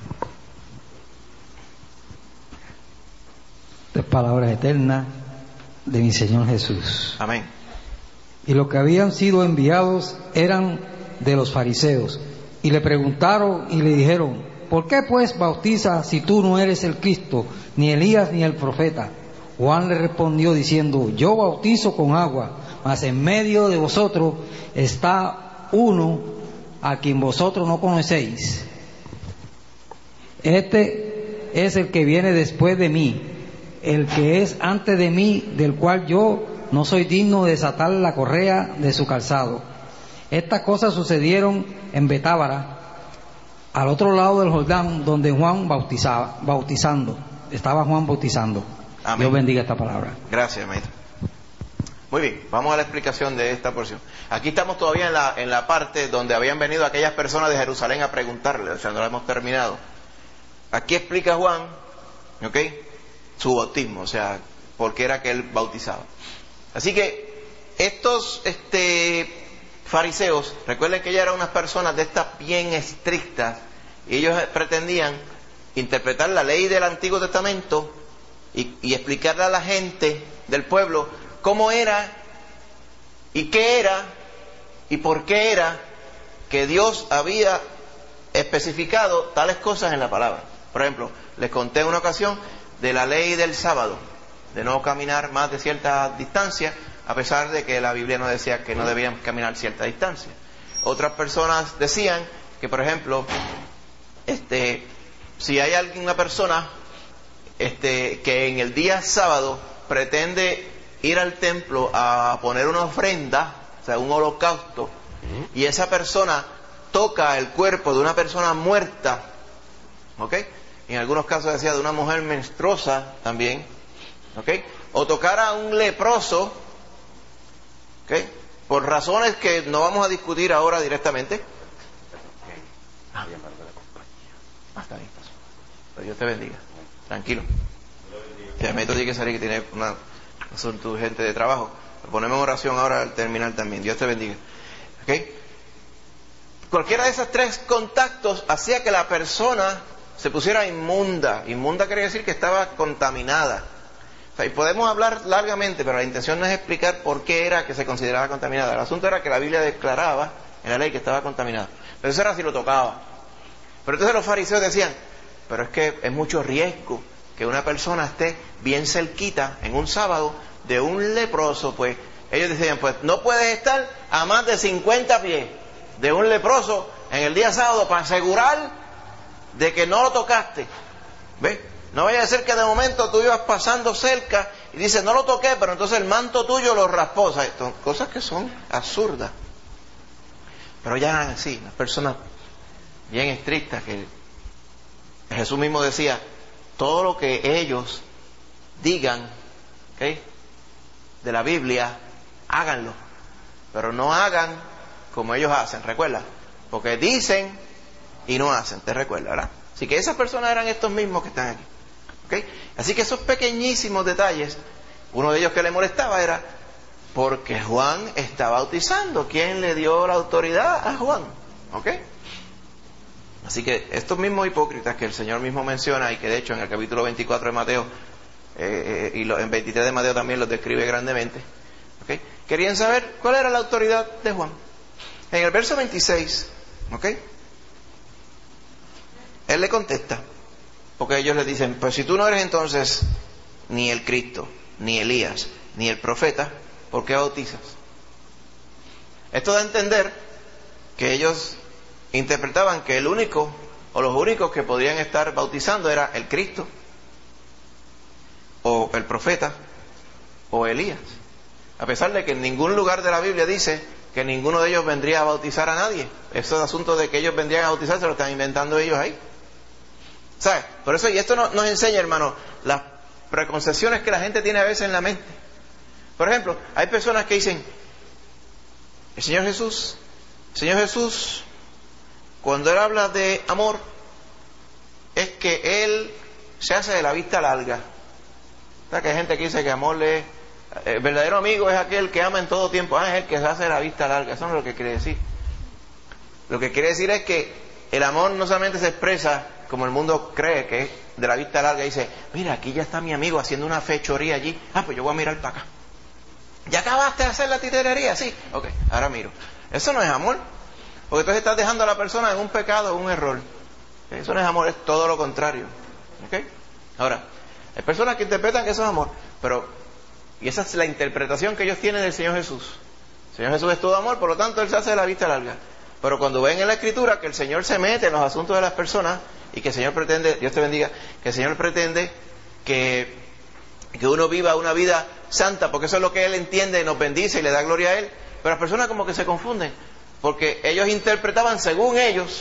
De palabra eterna de mi Señor Jesús.
Amén.
Y los que habían sido enviados eran de los fariseos, y le preguntaron y le dijeron: ¿por qué pues bautizas si tú no eres el Cristo, ni Elías, ni el profeta? Juan le respondió diciendo: yo bautizo con agua, mas en medio de vosotros está uno a quien vosotros no conocéis. Este es el que viene después de mí, el que es antes de mí, del cual yo no soy digno de desatar la correa de su calzado. Estas cosas sucedieron en Betábara, al otro lado del Jordán, donde Juan bautizaba, bautizando. Estaba Juan bautizando. Amén. Dios bendiga esta palabra.
Gracias, maestro. Muy bien, vamos a la explicación de esta porción. Aquí estamos todavía en la, en la parte donde habían venido aquellas personas de Jerusalén a preguntarle, o sea, no lo hemos terminado. Aquí explica Juan, ¿ok?, su bautismo, o sea, por qué era que él bautizaba. Así que estos este, fariseos, recuerden que ellos eran unas personas de estas bien estrictas, y ellos pretendían interpretar la ley del Antiguo Testamento y, y explicarle a la gente del pueblo cómo era y qué era y por qué era que Dios había especificado tales cosas en la palabra. Por ejemplo, les conté en una ocasión de la ley del sábado, de no caminar más de cierta distancia, a pesar de que la Biblia no decía que no debíamos caminar cierta distancia. Otras personas decían que, por ejemplo, este, si hay alguna persona este, que en el día sábado pretende ir al templo a poner una ofrenda, o sea, un holocausto, y esa persona toca el cuerpo de una persona muerta, ¿ok?, en algunos casos decía de una mujer menstruosa también, ¿ok?, o tocar a un leproso, ¿ok?, por razones que no vamos a discutir ahora directamente. Ah, ah está bien, pero Dios te bendiga, tranquilo. Si el método tiene que salir, que tiene una asunto urgente de trabajo, ponemos en oración ahora al terminar también. Dios te bendiga, ¿ok? Cualquiera de esos tres contactos hacía que la persona se pusiera inmunda. Inmunda quiere decir que estaba contaminada. O sea, y podemos hablar largamente, pero la intención no es explicar por qué era que se consideraba contaminada. El asunto era que la Biblia declaraba en la ley que estaba contaminada. Pero eso era si lo tocaba. Pero entonces los fariseos decían: pero es que es mucho riesgo que una persona esté bien cerquita en un sábado de un leproso. Pues ellos decían: pues no puedes estar a más de cincuenta pies de un leproso en el día sábado para asegurar de que no lo tocaste. ¿Ves? No vaya a ser que de momento tú ibas pasando cerca y dice, no lo toqué, pero entonces el manto tuyo lo raspó. O sea, son cosas que son absurdas. Pero ya eran así, las personas bien estrictas, que Jesús mismo decía, todo lo que ellos digan, ¿okay?, de la Biblia, háganlo, pero no hagan como ellos hacen, recuerda, porque dicen y no hacen, te recuerda, ¿verdad? Así que esas personas eran estos mismos que están aquí, ¿okay? Así que esos pequeñísimos detalles, uno de ellos que le molestaba era porque Juan está bautizando. ¿Quién le dio la autoridad a Juan? ¿Ok? Así que estos mismos hipócritas que el Señor mismo menciona, y que de hecho en el capítulo veinticuatro de Mateo eh, eh, y lo, en veintitrés de Mateo también los describe grandemente, ¿ok?, querían saber cuál era la autoridad de Juan. En el verso veintiséis, ¿ok?, él le contesta, porque ellos le dicen, pues si tú no eres entonces ni el Cristo, ni Elías, ni el profeta, ¿por qué bautizas? Esto da a entender que ellos interpretaban que el único o los únicos que podían estar bautizando era el Cristo, o el profeta, o Elías, a pesar de que en ningún lugar de la Biblia dice que ninguno de ellos vendría a bautizar a nadie. Esos asuntos de que ellos vendrían a bautizar se lo están inventando ellos ahí, ¿sabes? Por eso, y esto nos, nos enseña, hermano, las preconcepciones que la gente tiene a veces en la mente. Por ejemplo, hay personas que dicen, el Señor Jesús, el Señor Jesús, cuando Él habla de amor, es que Él se hace de la vista larga. O sea, que hay gente que dice que amor le, el verdadero amigo es aquel que ama en todo tiempo. Ah, es el que se hace de la vista larga. Eso no es lo que quiere decir. Lo que quiere decir es que el amor no solamente se expresa como el mundo cree, que es de la vista larga. Dice, mira, aquí ya está mi amigo haciendo una fechoría allí. Ah, pues yo voy a mirar para acá. ¿Ya acabaste de hacer la titerería? Sí. Ok, ahora miro. Eso no es amor. Porque entonces estás dejando a la persona en un pecado, un error. Eso no es amor, es todo lo contrario. ¿Ok? Ahora, hay personas que interpretan que eso es amor, pero, y esa es la interpretación que ellos tienen del Señor Jesús. El Señor Jesús es todo amor, por lo tanto Él se hace de la vista larga. Pero cuando ven en la Escritura que el Señor se mete en los asuntos de las personas, y que el Señor pretende, Dios te bendiga, que el Señor pretende que, que uno viva una vida santa, porque eso es lo que Él entiende y nos bendice y le da gloria a Él, pero las personas como que se confunden, porque ellos interpretaban según ellos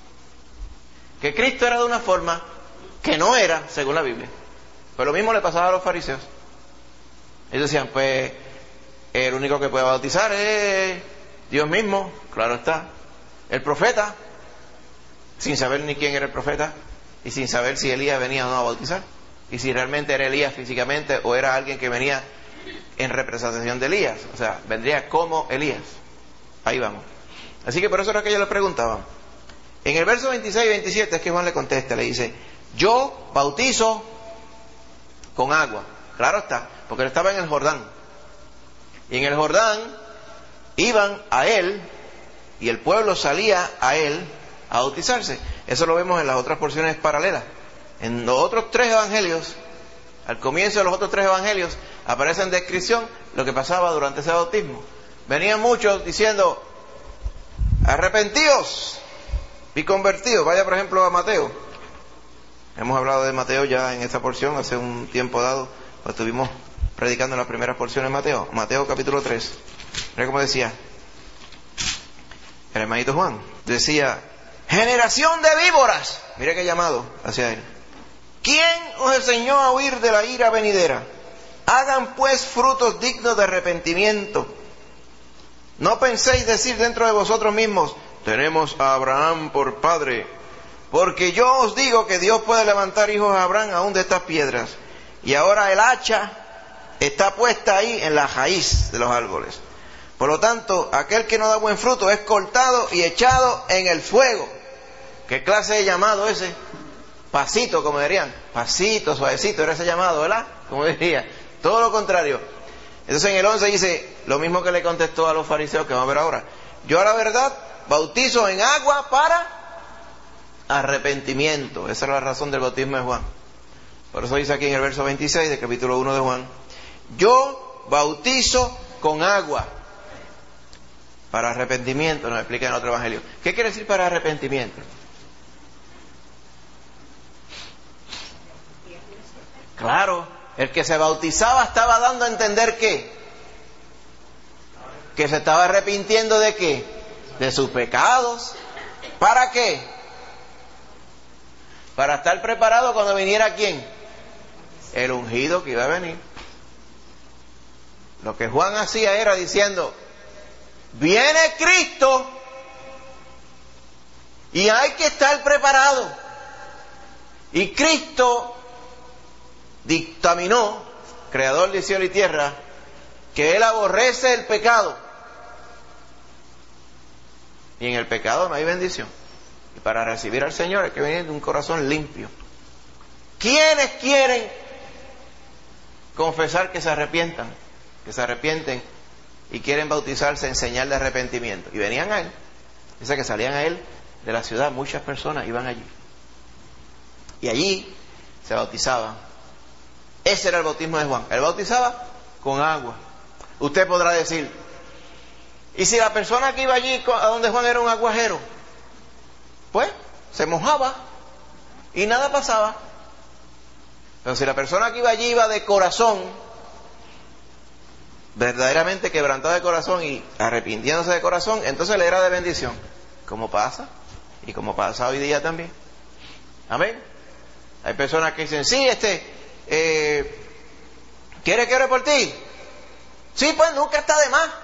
que Cristo era de una forma que no era según la Biblia. Pero lo mismo le pasaba a los fariseos. Ellos decían, pues el único que puede bautizar es Dios mismo, claro está, el profeta, sin saber ni quién era el profeta y sin saber si Elías venía o no a bautizar, y si realmente era Elías físicamente o era alguien que venía en representación de Elías, o sea, vendría como Elías. Ahí vamos. Así que por eso era que ellos le preguntaban. En el verso veintiséis y veintisiete es que Juan le contesta, le dice, yo bautizo con agua. Claro está, porque él estaba en el Jordán. Y en el Jordán iban a él y el pueblo salía a él a bautizarse. Eso lo vemos en las otras porciones paralelas. En los otros tres evangelios, al comienzo de los otros tres evangelios, aparece en descripción lo que pasaba durante ese bautismo. Venían muchos diciendo, arrepentíos y convertidos. Vaya por ejemplo a Mateo. Hemos hablado de Mateo ya en esta porción hace un tiempo dado, cuando estuvimos predicando en las primeras porciones de Mateo. Mateo capítulo tres. Mira cómo decía el hermanito Juan. Decía, generación de víboras. Mira qué llamado hacia él. ¿Quién os enseñó a huir de la ira venidera? Hagan pues frutos dignos de arrepentimiento. No penséis decir dentro de vosotros mismos, tenemos a Abraham por padre. Porque yo os digo que Dios puede levantar hijos a Abraham aún de estas piedras. Y ahora el hacha está puesta ahí en la raíz de los árboles. Por lo tanto, aquel que no da buen fruto es cortado y echado en el fuego. ¿Qué clase de llamado ese? Pasito, como dirían. Pasito, suavecito, era ese llamado, ¿verdad? Como diría. Todo lo contrario. Entonces en el once dice, lo mismo que le contestó a los fariseos que vamos a ver ahora. Yo a la verdad bautizo en agua para arrepentimiento. Esa era la razón del bautismo de Juan. Por eso dice aquí en el verso veintiséis del capítulo uno de Juan, yo bautizo con agua para arrepentimiento. Nos explica en otro evangelio. ¿Qué quiere decir para arrepentimiento? Claro, El que se bautizaba estaba dando a entender ¿qué? Que se estaba arrepintiendo de qué? De sus pecados. ¿Para qué? Para estar preparado cuando viniera ¿quién? El ungido que iba a venir. Lo que Juan hacía era diciendo, viene Cristo y hay que estar preparado. Y Cristo dictaminó, creador de cielo y tierra, que Él aborrece el pecado. Y en el pecado no hay bendición. Y para recibir al Señor hay que venir de un corazón limpio. ¿Quiénes quieren confesar que se arrepientan? Que se arrepienten y quieren bautizarse en señal de arrepentimiento. Y venían a Él. Dice que salían a Él de la ciudad, muchas personas iban allí. Y allí se bautizaban. Ese era el bautismo de Juan. Él bautizaba con agua. Usted podrá decir, ¿y si la persona que iba allí a donde Juan era un aguajero? Pues se mojaba y nada pasaba. Pero si la persona que iba allí iba de corazón, verdaderamente quebrantado de corazón y arrepintiéndose de corazón, entonces le era de bendición, como pasa y como pasa hoy día también. Amén. Hay personas que dicen, sí, este eh, ¿quiere que ore por ti? Sí, pues nunca está de más.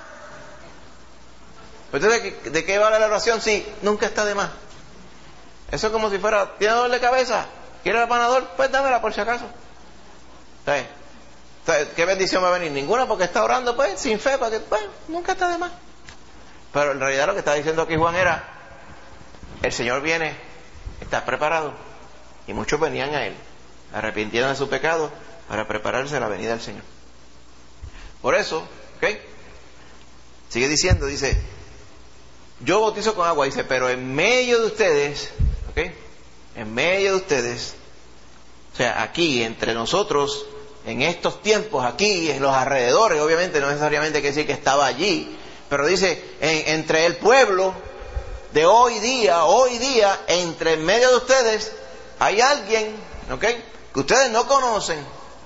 Entonces, ¿de, ¿de qué vale la oración? Sí, nunca está de más. Eso es como si fuera, ¿tiene dolor de cabeza? ¿Quiere el apanador? Pues dámela por si acaso. ¿Sabes? ¿Qué bendición va a venir? Ninguna, porque está orando pues sin fe, porque pues nunca está de más. Pero en realidad lo que está diciendo aquí Juan era, el Señor viene, está preparado. Y muchos venían a Él, arrepintiendo de su pecado, para prepararse a la venida del Señor. Por eso, ¿ok? Sigue diciendo, dice, yo bautizo con agua, dice, pero en medio de ustedes, ¿ok? En medio de ustedes, o sea, aquí, entre nosotros, en estos tiempos, aquí, en los alrededores, obviamente no necesariamente quiere decir que estaba allí, pero dice, en, entre el pueblo de hoy día, hoy día, entre en medio de ustedes, hay alguien, ¿ok? Que ustedes no conocen.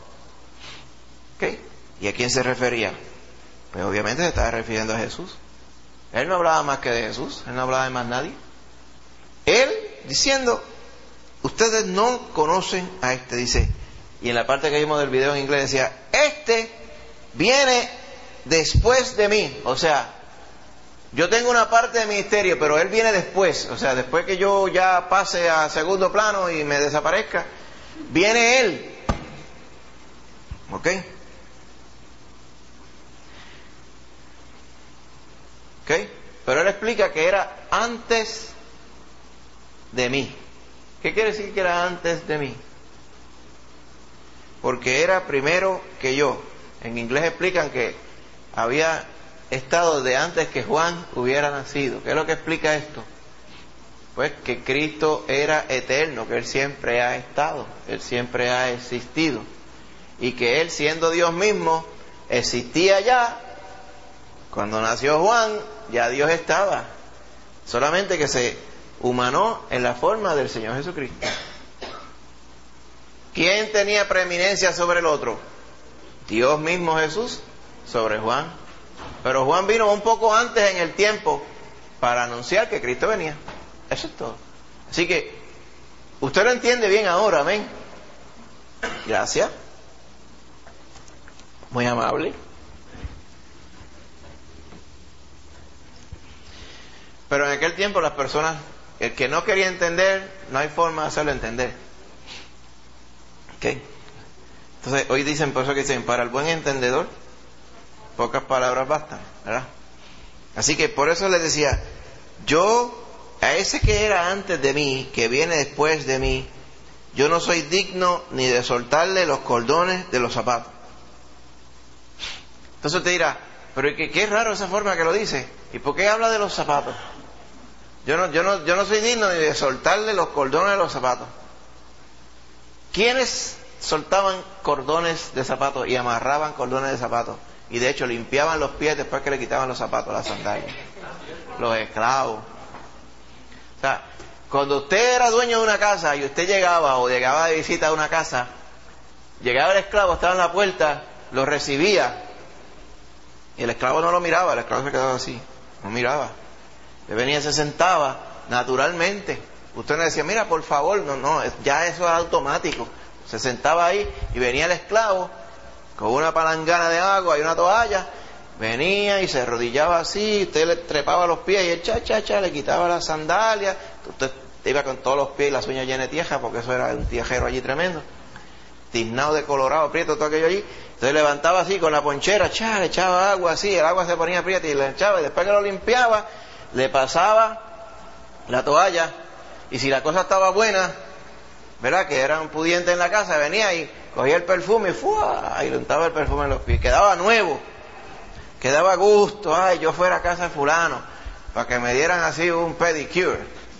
¿Ok? ¿Y a quién se refería? Pues obviamente se estaba refiriendo a Jesús. Él no hablaba más que de Jesús, él no hablaba de más nadie. Él diciendo, ustedes no conocen a este, dice, y en la parte que vimos del video en inglés decía, este viene después de mí. O sea, yo tengo una parte de ministerio, pero él viene después. O sea, después que yo ya pase a segundo plano y me desaparezca, viene él. ¿Ok? ¿Ok? Pero él explica que era antes de mí. ¿Qué quiere decir que era antes de mí? Porque era primero que yo. En inglés explican que había estado de antes que Juan hubiera nacido. ¿Qué es lo que explica esto? Pues que Cristo era eterno, que Él siempre ha estado, Él siempre ha existido. Y que Él, siendo Dios mismo, existía ya. Cuando nació Juan, ya Dios estaba. Solamente que se humanó en la forma del Señor Jesucristo. ¿Quién tenía preeminencia sobre el otro? Dios mismo, Jesús, sobre Juan. Pero Juan vino un poco antes en el tiempo para anunciar que Cristo venía. Eso es todo. Así que usted lo entiende bien ahora, amén. Gracias. Muy amable. Pero en aquel tiempo las personas, el que no quería entender, no hay forma de hacerlo entender. ¿Ok? Entonces hoy dicen, por eso que dicen, para el buen entendedor, pocas palabras bastan, ¿verdad? Así que por eso les decía, yo, a ese que era antes de mí, que viene después de mí, yo no soy digno ni de soltarle los cordones de los zapatos. Entonces usted dirá, pero qué, qué raro esa forma que lo dice. ¿Y por qué habla de los zapatos? Yo no, yo no, yo no soy digno ni de soltarle los cordones de los zapatos. ¿Quiénes soltaban cordones de zapatos y amarraban cordones de zapatos? Y de hecho limpiaban los pies después que le quitaban los zapatos, las sandalias. Los esclavos. O sea, cuando usted era dueño de una casa y usted llegaba o llegaba de visita a una casa, llegaba el esclavo, estaba en la puerta, lo recibía, y el esclavo no lo miraba, el esclavo se quedaba así, no miraba. Él venía y se sentaba naturalmente. Usted no decía, mira, por favor, no, no, ya eso es automático. Se sentaba ahí y venía el esclavo con una palangana de agua y una toalla, venía y se arrodillaba así, usted le trepaba los pies y el cha, cha, cha, le quitaba las sandalias, usted iba con todos los pies y las uñas llenas de tierra, porque eso era un tiajero allí tremendo, tiznado de colorado, prieto, todo aquello allí. Entonces levantaba así con la ponchera, cha, le echaba agua así, el agua se ponía prieta y le echaba, y después que lo limpiaba, le pasaba la toalla, y si la cosa estaba buena, ¿verdad? Que era un pudiente en la casa, venía y cogía el perfume y ¡fua! Y le untaba el perfume en los pies, quedaba nuevo, quedaba a gusto. Ay, yo fuera a casa de fulano para que me dieran así un pedicure.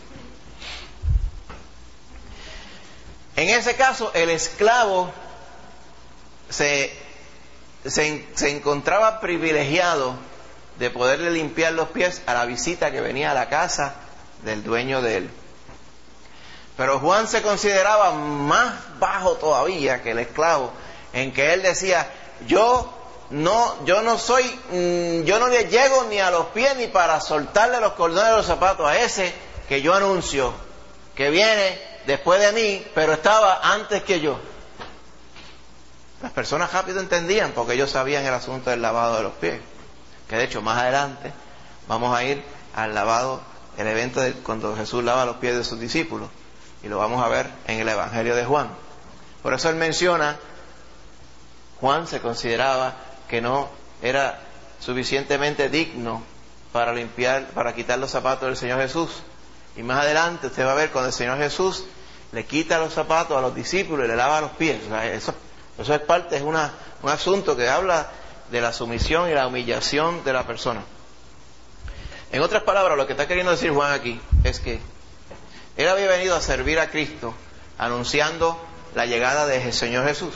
En ese caso, el esclavo se, se, se encontraba privilegiado de poderle limpiar los pies a la visita que venía a la casa del dueño de él. Pero Juan se consideraba más bajo todavía que el esclavo, en que él decía, yo no, yo no soy, mmm, yo no le llego ni a los pies ni para soltarle los cordones de los zapatos a ese que yo anuncio, que viene después de mí, pero estaba antes que yo. Las personas rápido entendían, porque ellos sabían el asunto del lavado de los pies, que de hecho más adelante vamos a ir al lavado, el evento de cuando Jesús lava los pies de sus discípulos, y lo vamos a ver en el Evangelio de Juan. Por eso él menciona, Juan se consideraba que no era suficientemente digno para limpiar, para quitar los zapatos del Señor Jesús. Y más adelante usted va a ver cuando el Señor Jesús le quita los zapatos a los discípulos y le lava los pies. O sea, eso, eso es parte, es una, un asunto que habla de la sumisión y la humillación de la persona. En otras palabras, lo que está queriendo decir Juan aquí es que él había venido a servir a Cristo anunciando la llegada del Señor Jesús.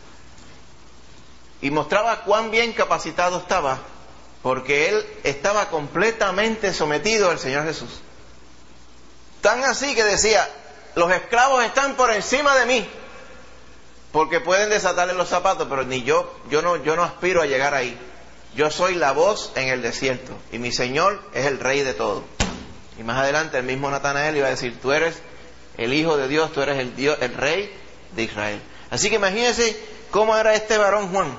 Y mostraba cuán bien capacitado estaba, porque él estaba completamente sometido al Señor Jesús. Tan así que decía, los esclavos están por encima de mí, porque pueden desatarle los zapatos, pero ni yo, yo no, yo no aspiro a llegar ahí. Yo soy la voz en el desierto, y mi Señor es el Rey de todo. Y más adelante el mismo Natanael iba a decir, tú eres el Hijo de Dios, tú eres el Dios, el Rey de Israel. Así que imagínense cómo era este varón Juan,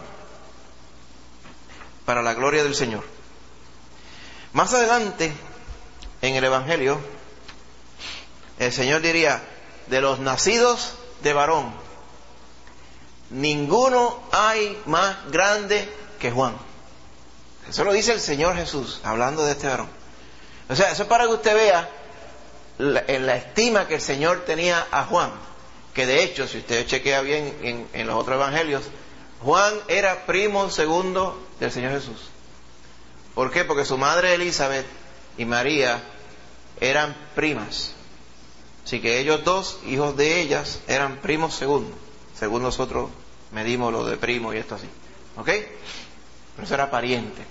para la gloria del Señor. Más adelante, en el Evangelio, el Señor diría, de los nacidos de varón, ninguno hay más grande que Juan. Eso lo dice el Señor Jesús, hablando de este varón. O sea, eso es para que usted vea la, en la estima que el Señor tenía a Juan, que de hecho, si usted chequea bien en, en los otros evangelios, Juan era primo segundo del Señor Jesús. ¿Por qué? Porque su madre Elizabeth y María eran primas. Así que ellos dos, hijos de ellas, eran primos segundos. Según nosotros medimos lo de primo y esto así. ¿Ok? Pero eso era pariente.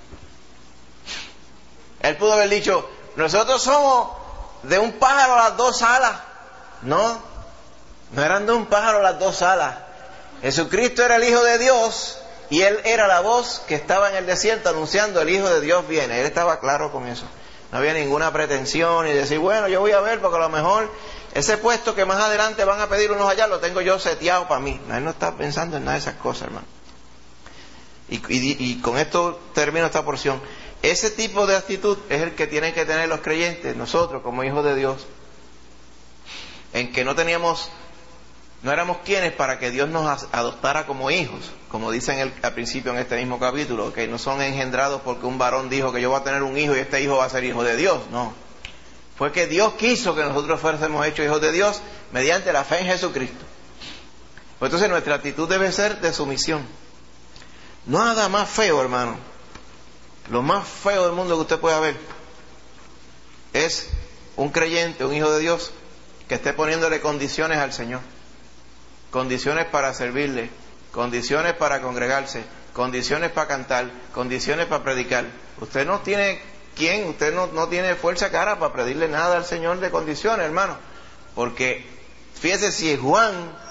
Él pudo haber dicho, nosotros somos de un pájaro las dos alas. No, no eran de un pájaro las dos alas. Jesucristo era el Hijo de Dios y Él era la voz que estaba en el desierto anunciando el Hijo de Dios viene. Él estaba claro con eso. No había ninguna pretensión y decir, bueno, yo voy a ver porque a lo mejor ese puesto que más adelante van a pedir unos allá lo tengo yo seteado para mí. Él no está pensando en nada de esas cosas, hermano. Y, y, y con esto termino esta porción. Ese tipo de actitud es el que tienen que tener los creyentes, nosotros como hijos de Dios, en que no teníamos, no éramos quienes para que Dios nos adoptara como hijos, como dicen el, al principio en este mismo capítulo, que no son engendrados porque un varón dijo que yo voy a tener un hijo y este hijo va a ser hijo de Dios. No, fue que Dios quiso que nosotros fuésemos hechos hijos de Dios mediante la fe en Jesucristo. Pues entonces nuestra actitud debe ser de sumisión. Nada más feo, hermano. Lo más feo del mundo que usted pueda ver es un creyente, un hijo de Dios, que esté poniéndole condiciones al Señor. Condiciones para servirle, condiciones para congregarse, condiciones para cantar, condiciones para predicar. Usted no tiene quién, usted no, no tiene fuerza cara para pedirle nada al Señor de condiciones, hermano. Porque, fíjese, si Juan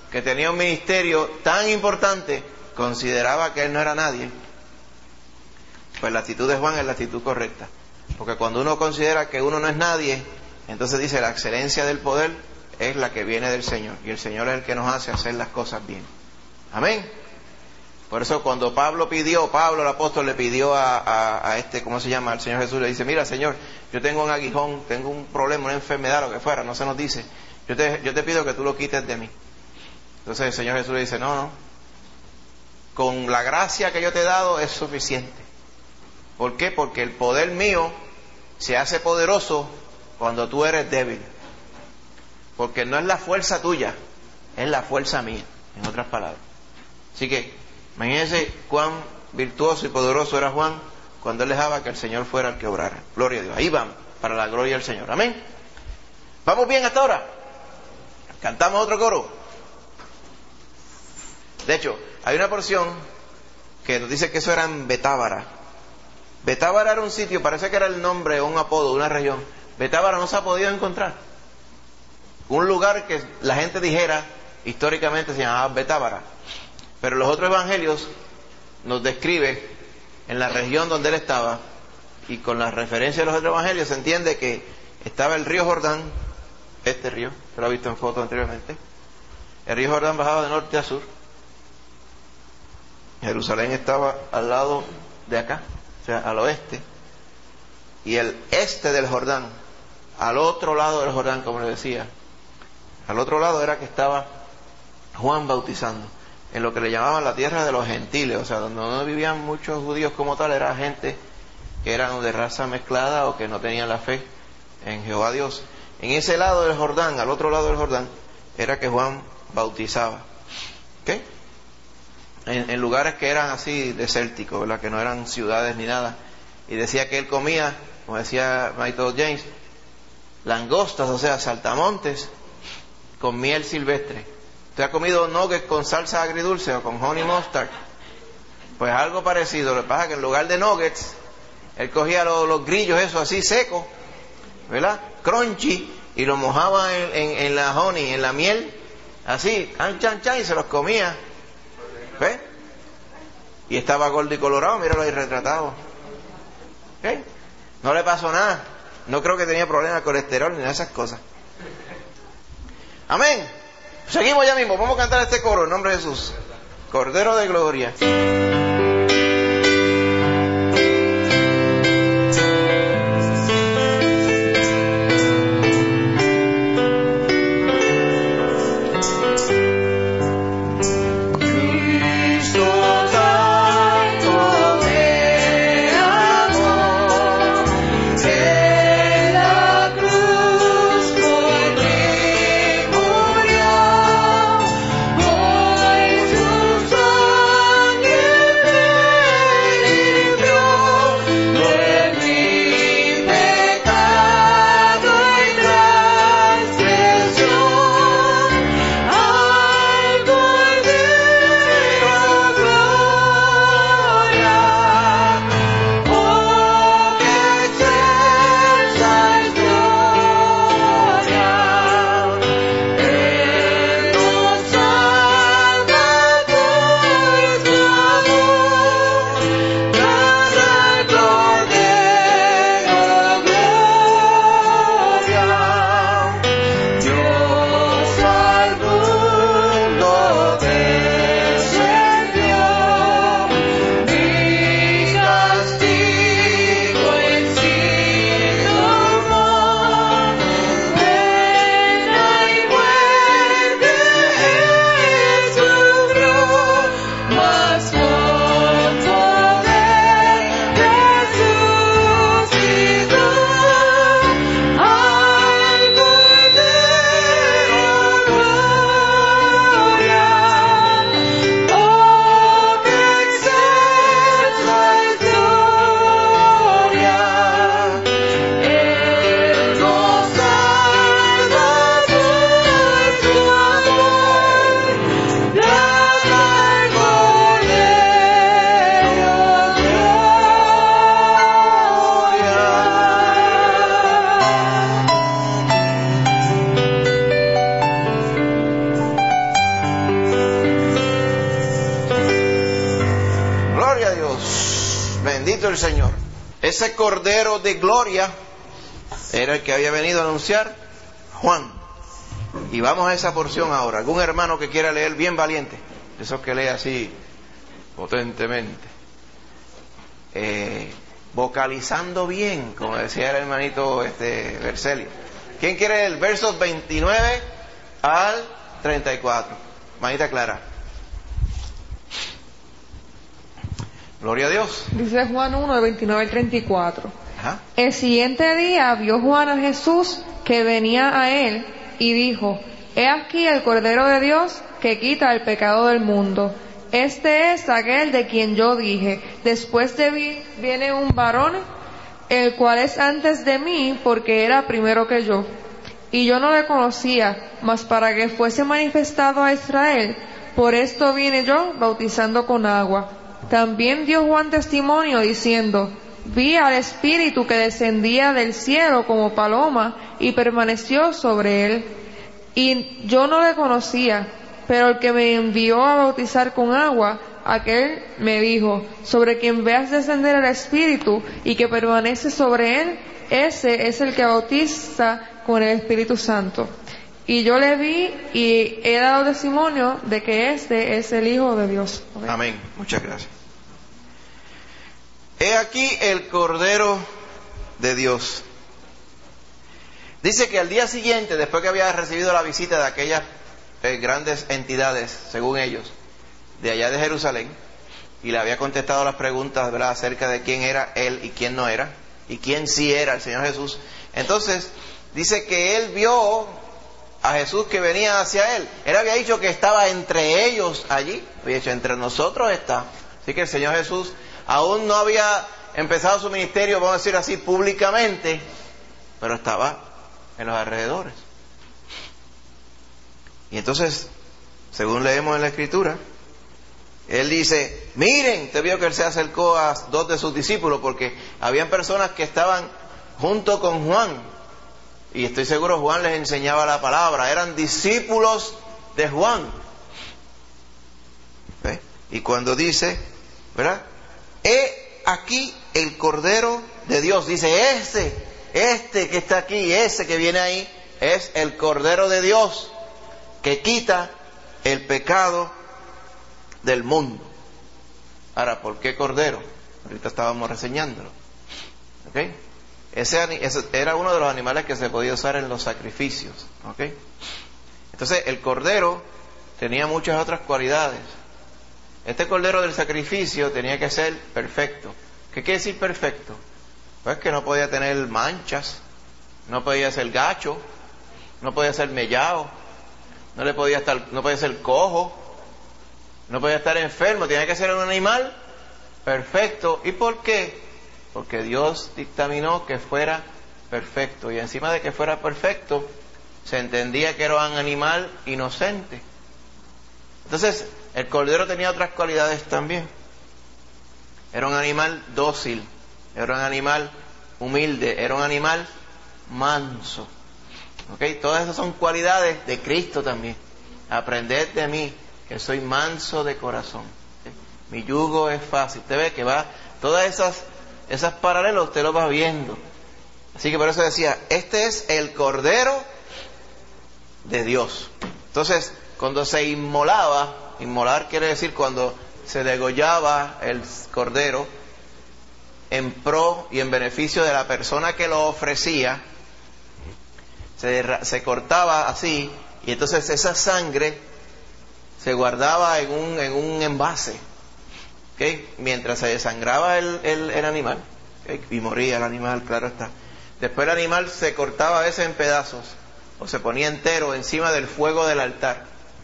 que tenía un ministerio tan importante, consideraba que él no era nadie, pues la actitud de Juan es la actitud correcta. Porque cuando uno considera que uno no es nadie, entonces dice, la excelencia del poder es la que viene del Señor, y el Señor es el que nos hace hacer las cosas bien. Amén. Por eso cuando Pablo pidió, Pablo el apóstol le pidió a, a, a este, ¿cómo se llama? Al Señor Jesús, le dice, mira Señor, yo tengo un aguijón, tengo un problema, una enfermedad, lo que fuera, no se nos dice, yo te, yo te pido que tú lo quites de mí. Entonces el Señor Jesús le dice, no, no, con la gracia que yo te he dado es suficiente. ¿Por qué? Porque el poder mío se hace poderoso cuando tú eres débil. Porque no es la fuerza tuya, es la fuerza mía, en otras palabras. Así que, imagínense cuán virtuoso y poderoso era Juan cuando él dejaba que el Señor fuera el que obrara. Gloria a Dios. Ahí van, para la gloria del Señor. Amén. ¿Vamos bien hasta ahora? ¿Cantamos otro coro? De hecho, hay una porción que nos dice que eso era en Betábara. Betábara era un sitio, parece que era el nombre o un apodo de una región. Betábara no se ha podido encontrar. Un lugar que la gente dijera, históricamente se llamaba Betábara. Pero los otros evangelios nos describe en la región donde él estaba, y con la referencia de los otros evangelios se entiende que estaba el río Jordán, este río, se lo ha visto en fotos anteriormente. El río Jordán bajaba de norte a sur. Jerusalén estaba al lado de acá, o sea, al oeste. Y el este del Jordán, al otro lado del Jordán, como le decía, al otro lado era que estaba Juan bautizando, en lo que le llamaban la tierra de los gentiles, o sea, donde no vivían muchos judíos como tal, era gente que eran de raza mezclada o que no tenían la fe en Jehová Dios. En ese lado del Jordán, al otro lado del Jordán, era que Juan bautizaba. ¿Ok? En, en lugares que eran así desérticos, ¿verdad? Que no eran ciudades ni nada. Y decía que él comía, como decía Michael James, langostas, o sea, saltamontes, con miel silvestre. ¿Usted ha comido nuggets con salsa agridulce o con honey mustard? Pues algo parecido. Lo que pasa es que en lugar de nuggets, él cogía los, los grillos esos así secos, ¿verdad? Crunchy, y los mojaba en, en, en la honey, en la miel, así, chan, chan, chan, y se los comía. ¿Ves? Y estaba gordo y colorado, míralo ahí retratado. ¿Okay? No le pasó nada. No creo que tenía problemas de colesterol ni nada de esas cosas. Amén. Seguimos ya mismo. Vamos a cantar este coro en nombre de Jesús. Cordero de Gloria.
Hoy su sangre
Bendito el Señor. Ese Cordero de gloria era el que había venido a anunciar Juan. Y vamos a esa porción ahora. ¿Algún hermano que quiera leer bien valiente? Esos que lee así potentemente. Eh, vocalizando bien, como decía el hermanito este Bercelio. ¿Quién quiere el versos veintinueve al treinta y cuatro? Manita Clara. Gloria a Dios.
Dice Juan uno, de veintinueve al treinta y cuatro.
Ajá.
El siguiente día vio Juan a Jesús que venía a él y dijo: He aquí el Cordero de Dios que quita el pecado del mundo. Este es aquel de quien yo dije: después de mí viene un varón, el cual es antes de mí, porque era primero que yo. Y yo no le conocía, mas para que fuese manifestado a Israel, por esto vine yo bautizando con agua. También dio Juan testimonio diciendo: Vi al Espíritu que descendía del cielo como paloma y permaneció sobre él. Y yo no le conocía, pero el que me envió a bautizar con agua, aquel me dijo: sobre quien veas descender el Espíritu y que permanece sobre él, ese es el que bautiza con el Espíritu Santo. Y yo le vi y he dado testimonio de que este es el Hijo de Dios.
Amén. Amén. Muchas gracias. He aquí el Cordero de Dios. Dice que al día siguiente, después que había recibido la visita de aquellas eh, grandes entidades, según ellos, de allá de Jerusalén, y le había contestado las preguntas, ¿verdad?, acerca de quién era él y quién no era, y quién sí era el Señor Jesús. Entonces, dice que él vio a Jesús que venía hacia él. Él había dicho que estaba entre ellos allí, había dicho: entre nosotros está. Así que el Señor Jesús aún no había empezado su ministerio, vamos a decir así, públicamente, pero estaba en los alrededores. Y entonces, según leemos en la Escritura, él dice: miren, te vio que él se acercó a dos de sus discípulos, porque habían personas que estaban junto con Juan, y estoy seguro Juan les enseñaba la palabra, eran discípulos de Juan. ¿Ve? Y cuando dice, ¿verdad?, he aquí el Cordero de Dios, dice: este, este que está aquí, ese que viene ahí, es el Cordero de Dios que quita el pecado del mundo. Ahora, ¿por qué Cordero? Ahorita estábamos reseñándolo. ¿Ok? Ese, ese era uno de los animales que se podía usar en los sacrificios. ¿Ok? Entonces, el Cordero tenía muchas otras cualidades. Este Cordero del sacrificio tenía que ser perfecto. ¿Qué quiere decir perfecto? Pues que no podía tener manchas, no podía ser gacho, no podía ser mellado, no le podía estar, no podía ser cojo, no podía estar enfermo, tenía que ser un animal perfecto. ¿Y por qué? Porque Dios dictaminó que fuera perfecto, y encima de que fuera perfecto, se entendía que era un animal inocente. Entonces, el Cordero tenía otras cualidades también. Era un animal dócil, era un animal humilde, era un animal manso. ¿Ok? Todas esas son cualidades de Cristo también. Aprended de mí, que soy manso de corazón. ¿Okay? Mi yugo es fácil. Usted ve que va, todas esas, esas paralelos usted lo va viendo. Así que por eso decía, este es el Cordero de Dios. Entonces, cuando se inmolaba, inmolar quiere decir cuando se degollaba el cordero en pro y en beneficio de la persona que lo ofrecía, se, se cortaba así, y entonces esa sangre se guardaba en un, en un envase, ¿okay?, mientras se desangraba el, el, el animal, ¿okay?, y moría el animal, claro está. Después el animal se cortaba a veces en pedazos, o se ponía entero encima del fuego del altar,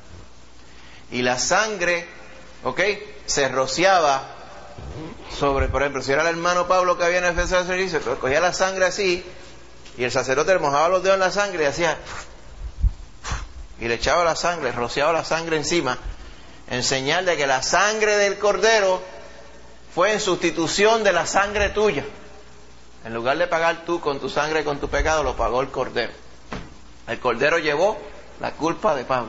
y la sangre, ¿ok?, se rociaba sobre, por ejemplo, si era el hermano Pablo que había en el servicio, cogía la sangre así, y el sacerdote le mojaba los dedos en la sangre y hacía, y le echaba la sangre, rociaba la sangre encima, en señal de que la sangre del Cordero fue en sustitución de la sangre tuya. En lugar de pagar tú con tu sangre y con tu pecado, lo pagó el Cordero. El Cordero llevó la culpa de Pablo.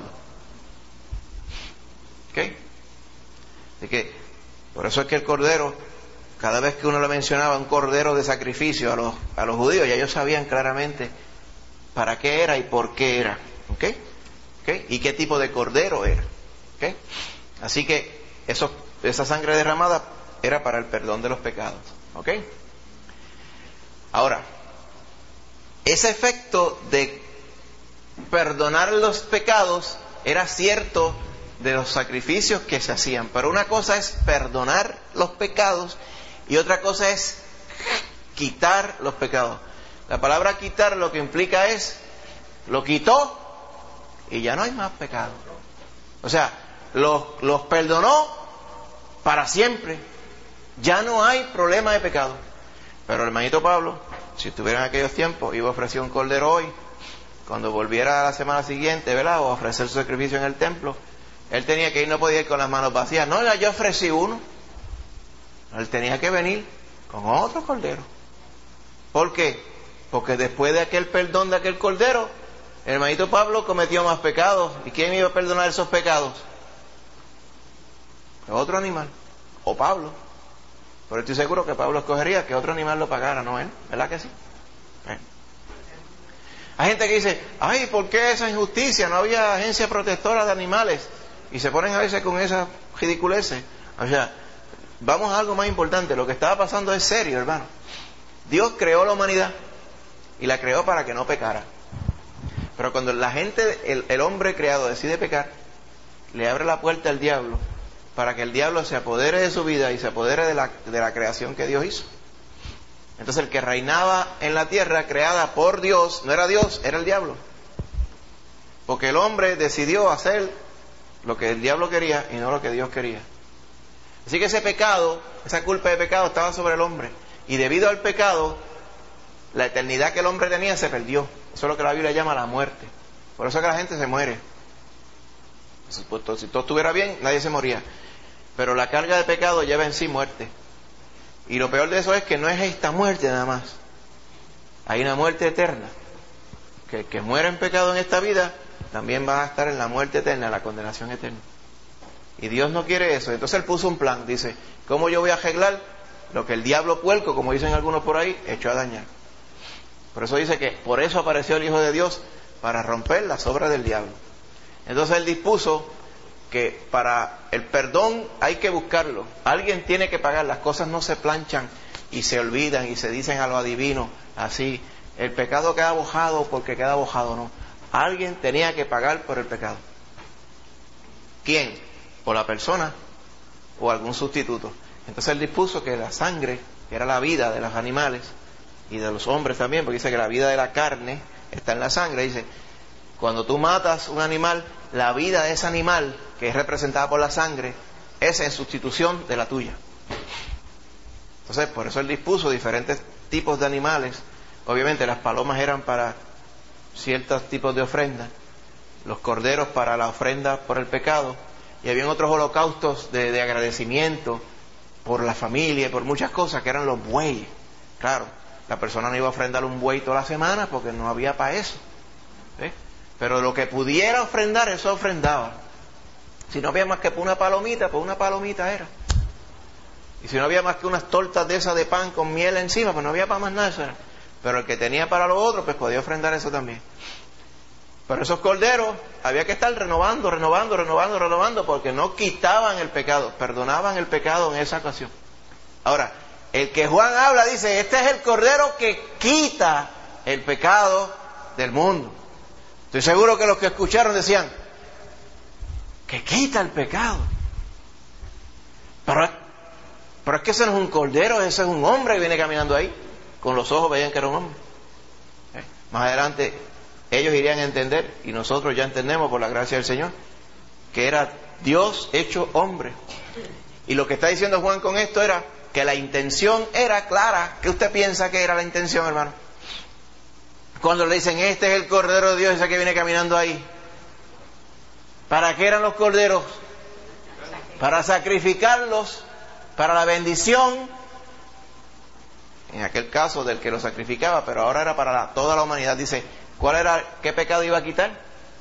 ¿Ok? Así que, por eso es que el Cordero cada vez que uno le mencionaba un cordero de sacrificio a los, a los judíos, ya ellos sabían claramente para qué era y por qué era, ¿ok? ¿Okay? Y qué tipo de cordero era, ¿ok? Así que eso, esa sangre derramada era para el perdón de los pecados, ¿ok? Ahora, ese efecto de perdonar los pecados era cierto de los sacrificios que se hacían, pero una cosa es perdonar los pecados y otra cosa es quitar los pecados. La palabra quitar lo que implica es, lo quitó y ya no hay más pecado. O sea, los, los perdonó para siempre. Ya no hay problema de pecado. Pero el hermanito Pablo, si estuviera en aquellos tiempos, iba a ofrecer un cordero hoy, cuando volviera la semana siguiente, ¿verdad?, o a ofrecer su sacrificio en el templo, él tenía que ir, no podía ir con las manos vacías. No, yo ofrecí uno. Él tenía que venir con otro cordero. ¿Por qué? Porque después de aquel perdón de aquel cordero, el hermanito Pablo cometió más pecados. ¿Y quién iba a perdonar esos pecados? Otro animal. O Pablo. Pero estoy seguro que Pablo escogería que otro animal lo pagara, ¿no él? ¿Verdad que sí? ¿Eh? Hay gente que dice, ay, ¿por qué esa injusticia? No había agencia protectora de animales. Y se ponen a veces con esas ridiculeces. O sea, vamos a algo más importante. Lo que estaba pasando es serio, hermano. Dios creó la humanidad y la creó para que no pecara. Pero cuando la gente, el, el hombre creado decide pecar, le abre la puerta al diablo para que el diablo se apodere de su vida y se apodere de la, de la creación que Dios hizo. Entonces el que reinaba en la tierra creada por Dios, no era Dios, era el diablo. Porque el hombre decidió hacer lo que el diablo quería y no lo que Dios quería. Así que ese pecado, esa culpa de pecado estaba sobre el hombre. Y debido al pecado, la eternidad que el hombre tenía se perdió. Eso es lo que la Biblia llama la muerte. Por eso es que la gente se muere. Si todo estuviera bien, nadie se moría. Pero la carga de pecado lleva en sí muerte. Y lo peor de eso es que no es esta muerte nada más. Hay una muerte eterna. Que el que muere en pecado en esta vida, también va a estar en la muerte eterna, en la condenación eterna. Y Dios no quiere eso. Entonces Él puso un plan. Dice, ¿cómo yo voy a arreglar lo que el diablo puerco, como dicen algunos por ahí, echó a dañar? Por eso dice que por eso apareció el Hijo de Dios, para romper las obras del diablo. Entonces Él dispuso que para el perdón hay que buscarlo. Alguien tiene que pagar. Las cosas no se planchan y se olvidan y se dicen a lo adivino así. El pecado queda bojado porque queda bojado, no. Alguien tenía que pagar por el pecado. ¿Quién? O la persona o algún sustituto. Entonces Él dispuso que la sangre, que era la vida de los animales y de los hombres también, porque dice que la vida de la carne está en la sangre. Dice, cuando tú matas un animal, la vida de ese animal, que es representada por la sangre, es en sustitución de la tuya. Entonces, por eso Él dispuso diferentes tipos de animales. Obviamente las palomas eran para ciertos tipos de ofrendas, los corderos para la ofrenda por el pecado, y habían otros holocaustos de, de agradecimiento por la familia y por muchas cosas, que eran los bueyes. Claro, la persona no iba a ofrendar un buey toda la semana porque no había para eso, ¿sí? Pero lo que pudiera ofrendar, eso ofrendaba. Si no había más que una palomita, pues una palomita era. Y si no había más que unas tortas de esas de pan con miel encima, pues no había para más nada, eso era. Pero el que tenía para lo otro, pues podía ofrendar eso también. Pero esos corderos había que estar renovando, renovando, renovando, renovando, porque no quitaban el pecado, perdonaban el pecado en esa ocasión. Ahora, el que Juan habla dice, este es el cordero que quita el pecado del mundo. Estoy seguro que los que escucharon decían, que quita el pecado. Pero, pero es que ese no es un cordero, ese es un hombre que viene caminando ahí. Con los ojos veían que era un hombre. ¿Eh? Más adelante ellos irían a entender, y nosotros ya entendemos por la gracia del Señor, que era Dios hecho hombre. Y lo que está diciendo Juan con esto era que la intención era clara. ¿Qué usted piensa que era la intención, hermano? Cuando le dicen, este es el Cordero de Dios, ese que viene caminando ahí. ¿Para qué eran los corderos? Para sacrificarlos, para la bendición, en aquel caso del que lo sacrificaba, pero ahora era para la, toda la humanidad. Dice, ¿cuál era, qué pecado iba a quitar?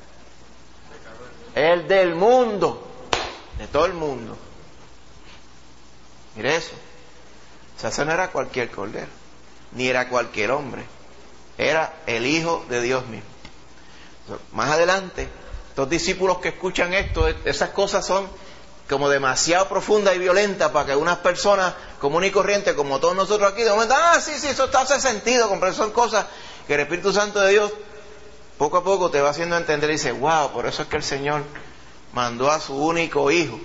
El del mundo, de todo el mundo. Mire eso. O sea, ese no era cualquier cordero, ni era cualquier hombre, era el Hijo de Dios mismo. Más adelante, estos discípulos que escuchan esto, esas cosas son como demasiado profundas y violentas para que unas personas comunes y corrientes como todos nosotros aquí de momento, ah, sí, sí, eso está, hace sentido, comprender, son cosas que el Espíritu Santo de Dios poco a poco te va haciendo entender y dice, wow, por eso es que el Señor mandó a su único Hijo,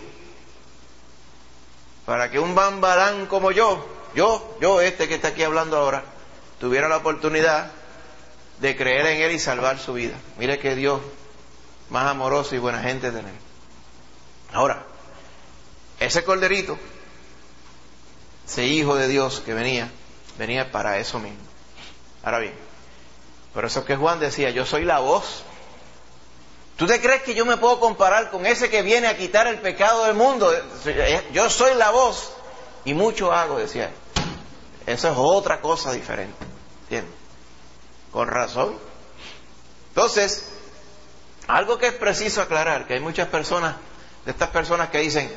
para que un bambalán como yo, yo, yo este que está aquí hablando ahora, tuviera la oportunidad de creer en Él y salvar su vida. Mire que Dios más amoroso y buena gente tenemos. Ahora, ese corderito, ese Hijo de Dios que venía, venía para eso mismo. Ahora bien, por eso es que Juan decía, yo soy la voz. ¿Tú te crees que yo me puedo comparar con ese que viene a quitar el pecado del mundo? Yo soy la voz y mucho hago, decía él. Eso es otra cosa diferente, ¿entiendes? Con razón. Entonces, algo que es preciso aclarar, que hay muchas personas, de estas personas que dicen,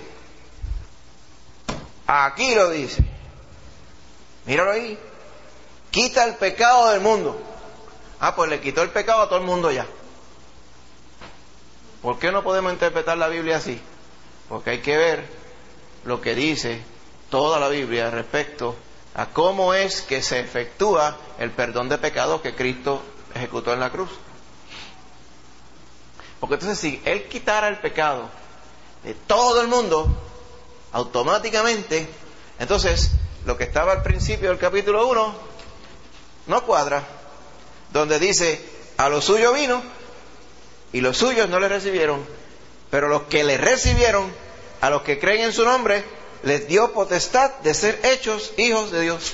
aquí lo dice, míralo ahí, quita el pecado del mundo. Ah, pues le quitó el pecado a todo el mundo ya. ¿Por qué no podemos interpretar la Biblia así? Porque hay que ver lo que dice toda la Biblia respecto a cómo es que se efectúa el perdón de pecados que Cristo ejecutó en la cruz. Porque entonces si Él quitara el pecado de todo el mundo, automáticamente, entonces lo que estaba al principio del capítulo uno no cuadra, donde dice, a lo suyo vino y los suyos no le recibieron, pero los que le recibieron, a los que creen en su nombre, les dio potestad de ser hechos hijos de Dios.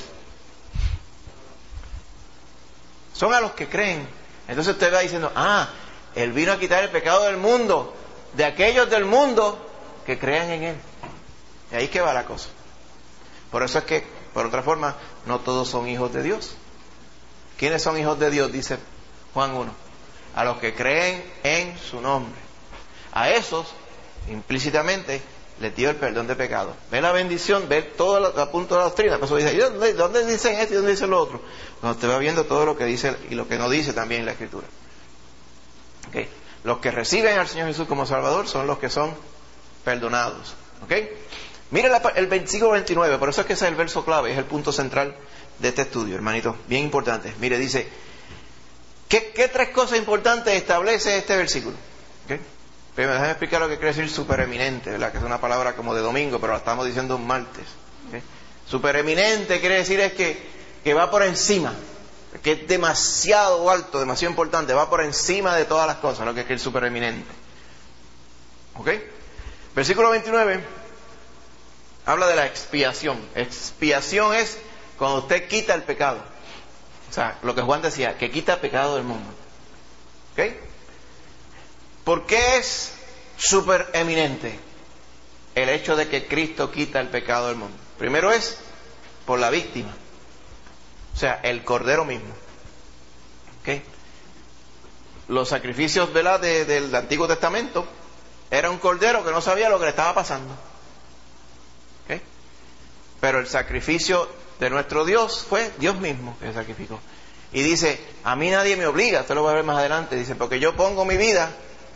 Son a los que creen. Entonces usted va diciendo, ah, Él vino a quitar el pecado del mundo, de aquellos del mundo que crean en Él. Y ahí que va la cosa. Por eso es que, por otra forma, no todos son hijos de Dios. ¿Quiénes son hijos de Dios? Dice Juan uno. A los que creen en su nombre. A esos, implícitamente, les dio el perdón de pecado. Ve la bendición, ve todo el punto de la doctrina. Por eso dice, ¿dónde, ¿dónde dicen esto y dónde dicen lo otro? Cuando usted va viendo todo lo que dice y lo que no dice también en la Escritura. Okay. Los que reciben al Señor Jesús como Salvador son los que son perdonados. ¿Okay? Mire la, el versículo veintinueve, por eso es que ese es el verso clave, es el punto central de este estudio, hermanito, bien importante. Mire, dice, ¿qué, qué tres cosas importantes establece este versículo? ¿Okay? Primero, déjame explicar lo que quiere decir supereminente, ¿verdad? Que es una palabra como de domingo, pero la estamos diciendo un martes. ¿Okay? Supereminente quiere decir es que, que va por encima, que es demasiado alto, demasiado importante, va por encima de todas las cosas, lo que es el supereminente. ¿Ok? Versículo veintinueve habla de la expiación. Expiación es cuando usted quita el pecado. O sea, lo que Juan decía, que quita el pecado del mundo. ¿Ok? ¿Por qué es supereminente el hecho de que Cristo quita el pecado del mundo? Primero es por la víctima. O sea, el cordero mismo. ¿Okay? Los sacrificios, ¿verdad?, de, del Antiguo Testamento, era un cordero que no sabía lo que le estaba pasando. ¿Okay? Pero el sacrificio de nuestro Dios fue Dios mismo que sacrificó. Y dice, a mí nadie me obliga, usted lo va a ver más adelante, dice, porque yo pongo mi vida